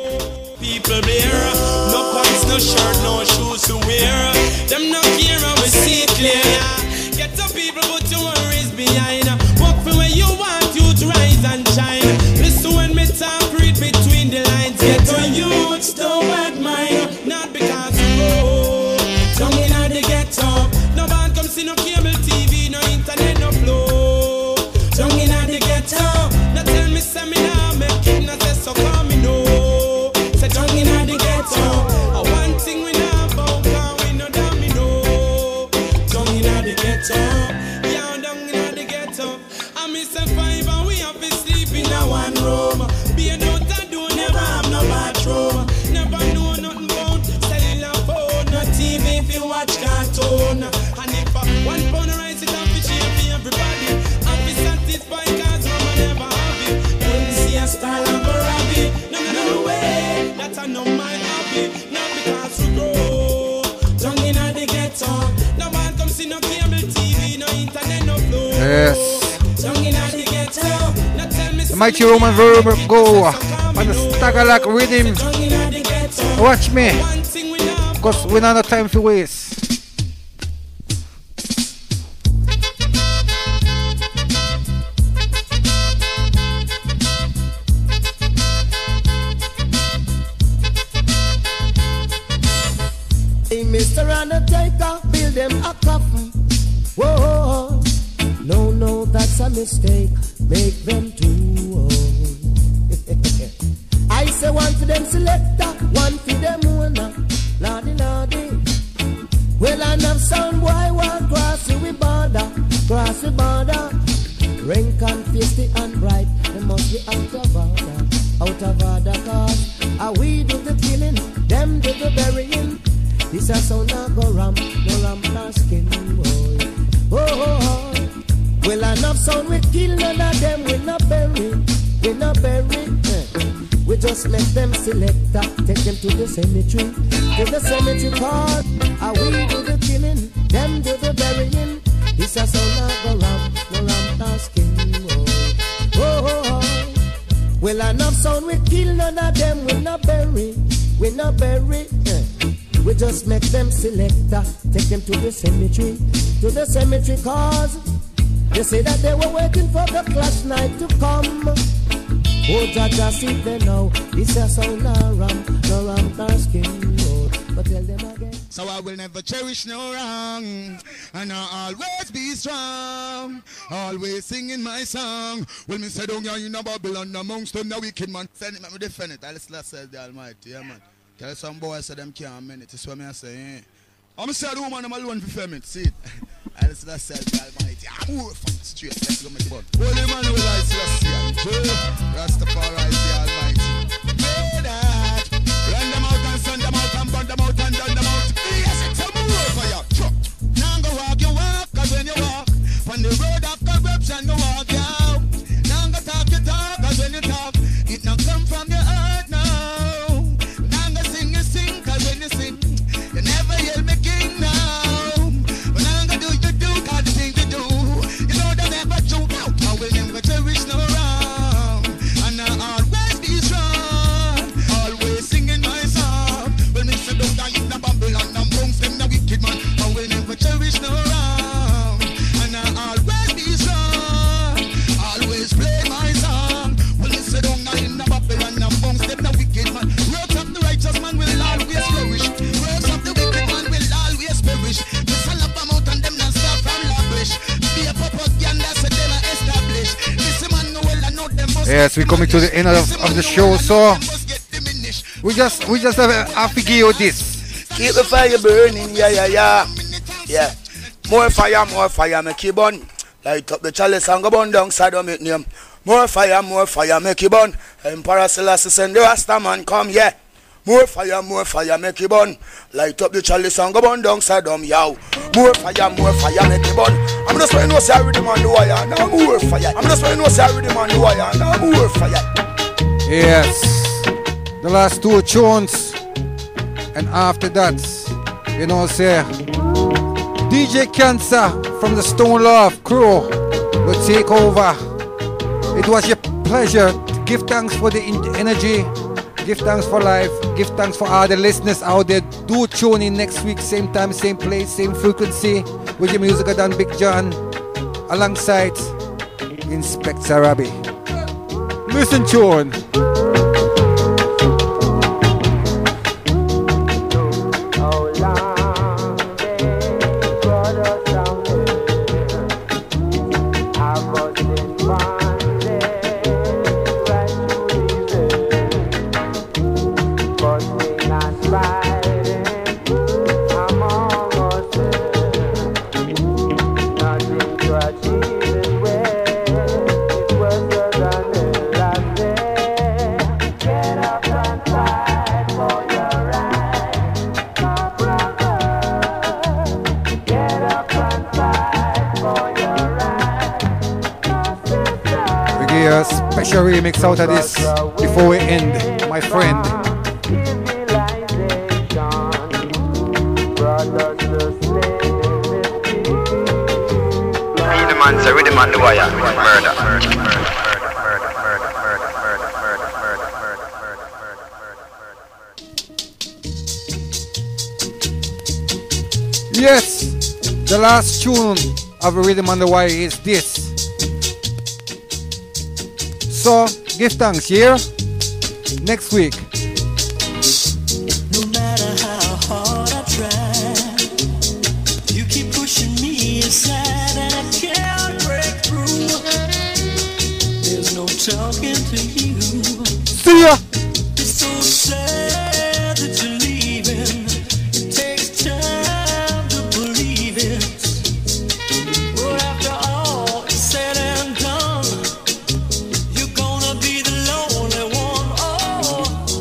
People there, no pants, no shirt, no shoes to wear. Them no care and we see it clear. Get the people put your worries behind. Walk for where you want you to rise and shine. Listen when me talk, read between the lines. Get to youths, don't bad mind. Not because you go down in the ghetto. No band come see no cable T V, no internet, no flow. Down in the ghetto. No tell me say me nah make it, no say so call me no. Say down in the ghetto. A one thing we know about, can we know that me know. Down in the ghetto. Yeah, down in the ghetto. I miss a five and we have to sleep in a one room. Be a out and do never have no bathroom. Never know nothing about selling a phone, no T V if you watch cartoon. And if uh, one pound of rice it and fish here for everybody, and be satisfied cause mama never have it. Couldn't see a style of a rabbit. No, no, no way, that's a no my hobby. Not because we grow down in the ghetto. No man come see no cable T V, no internet, no flow. Yes. Down in the ghetto. No tell me The mighty Roman Virgo on the Stagalak rhythm. Watch me, because we don't have time to waste. Hey, Mister Undertaker, build them a coffin. Whoa, no, no, that's a mistake. Make them two. I say one for them selector, one for them owner. Lordy, lordy. Well, enough sound boy want cross the border, cross the border. Rank and feisty and bright, they must be out of order, out of order. Cause uh, we do the killing, them do the burying. This a sound not go ram, no ram nor skin, boy. Oh, oh, oh. Well, enough sound we kill, none of them we not bury, we not bury. Eh. We just let them select, uh, take them to the cemetery, to the cemetery cause uh, we do the killing, them do the burying. This a sound not go ram, no ram nor skin, boy. Oh, oh, oh. Well, enough sound we kill, none of them we not bury. We not bury. Eh. We just make them selector, take them to the cemetery, to the cemetery, cause they say that they were waiting for the clash night to come. Oh, Jaja, see them now. This is sound no ram, no ram, no skin road. But tell them again. So I will never cherish no wrong, and I'll always be strong, always singing my song. Well, me say don't you in a Babylon amongst them the wicked man. Send it, me defend it. I'll say the Almighty, yeah man. Tell some boys say them can't manage. That's what me I say. Eh? I'm say the woman I'm alone for famine. See it. I'll say the Almighty. I'm more from the street. Let's go make fun. Holy man will I see Rastafari is the Almighty. Know that. Run them out and send them out and burn them out and done them out. Yes, it's a move for you. Now go walk your walk, cause when you walk on the road of corruption, you walk out. Now go talk your talk, cause when you talk, it not come from your heart now. Now go sing you sing, cause when you sing, you never hear me king now. But now go do you do, cause the thing to do, you know they never joke out. I will never cherish no wrong, and I always be strong, always singing my song. When me say don't die in the Babylon, amongst them the wicked man, I will never cherish no wrong, and I always be strong, always play my song. When me say don't die in the Babylon, amongst them the wicked man, works of the righteous man will always flourish, works of the wicked man will always perish. This a love them out and them not start from lavish. Be a propaganda so them are established. This man know well I know them must. Yes, we're coming to the end of, of the show, so we just we just have have to give you this. Keep the fire burning, yeah, yeah, yeah. Yeah. More fire, more fire, make it burn. Light up the chalice and go burn down side of it name. More fire, more fire, make it burn. Emperor Selassie send the Rasta man come, yeah. More fire, more fire, make it burn. Light up the chalice and go burn down side of yow. More fire, more fire, make it burn. I'm just trying to say I read the man the wire, now more fire. I'm just trying to say I read the man the wire, now more fire. Yes, the last two tunes, and after that, you know, say D J Cancer from the Stone Love crew will take over. It was your pleasure to give thanks for the energy, give thanks for life, give thanks for all the listeners out there. Do tune in next week, same time, same place, same frequency, with your music done Big John alongside Inspector Robbie. Listen tune. Special remix out of this before we end, my friend. Me the man say rhythm on the wire, murder. Yes, the last tune of Rhythm on the Wire is this. So, give thanks here. Next week. No matter how hard I try, you keep pushing me aside and I can't break through. There's no talking to you. See ya! It's so sad that you're leaving. It takes time to believe it. But after all is said and done, you're gonna be the lonely one. Oh,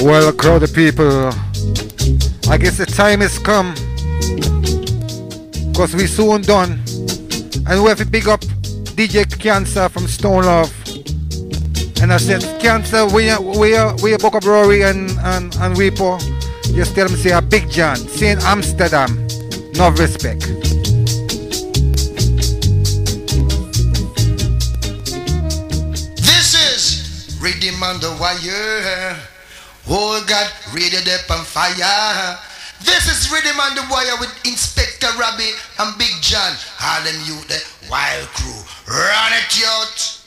Well, crowded people, I guess the time has come, because we soon done, and we have to big up D J Cancer from Stone Love. And I said, Cancer, we we we book up Rory and and and Repo. Just tell them say a Big John, Saint Amsterdam, no respect. This is Rhythm on the Wire. Oh God, radio up on fire. This is Rhythm on the Wire with Inspector Robbie and Big John. All them you the wild crew. Run it out.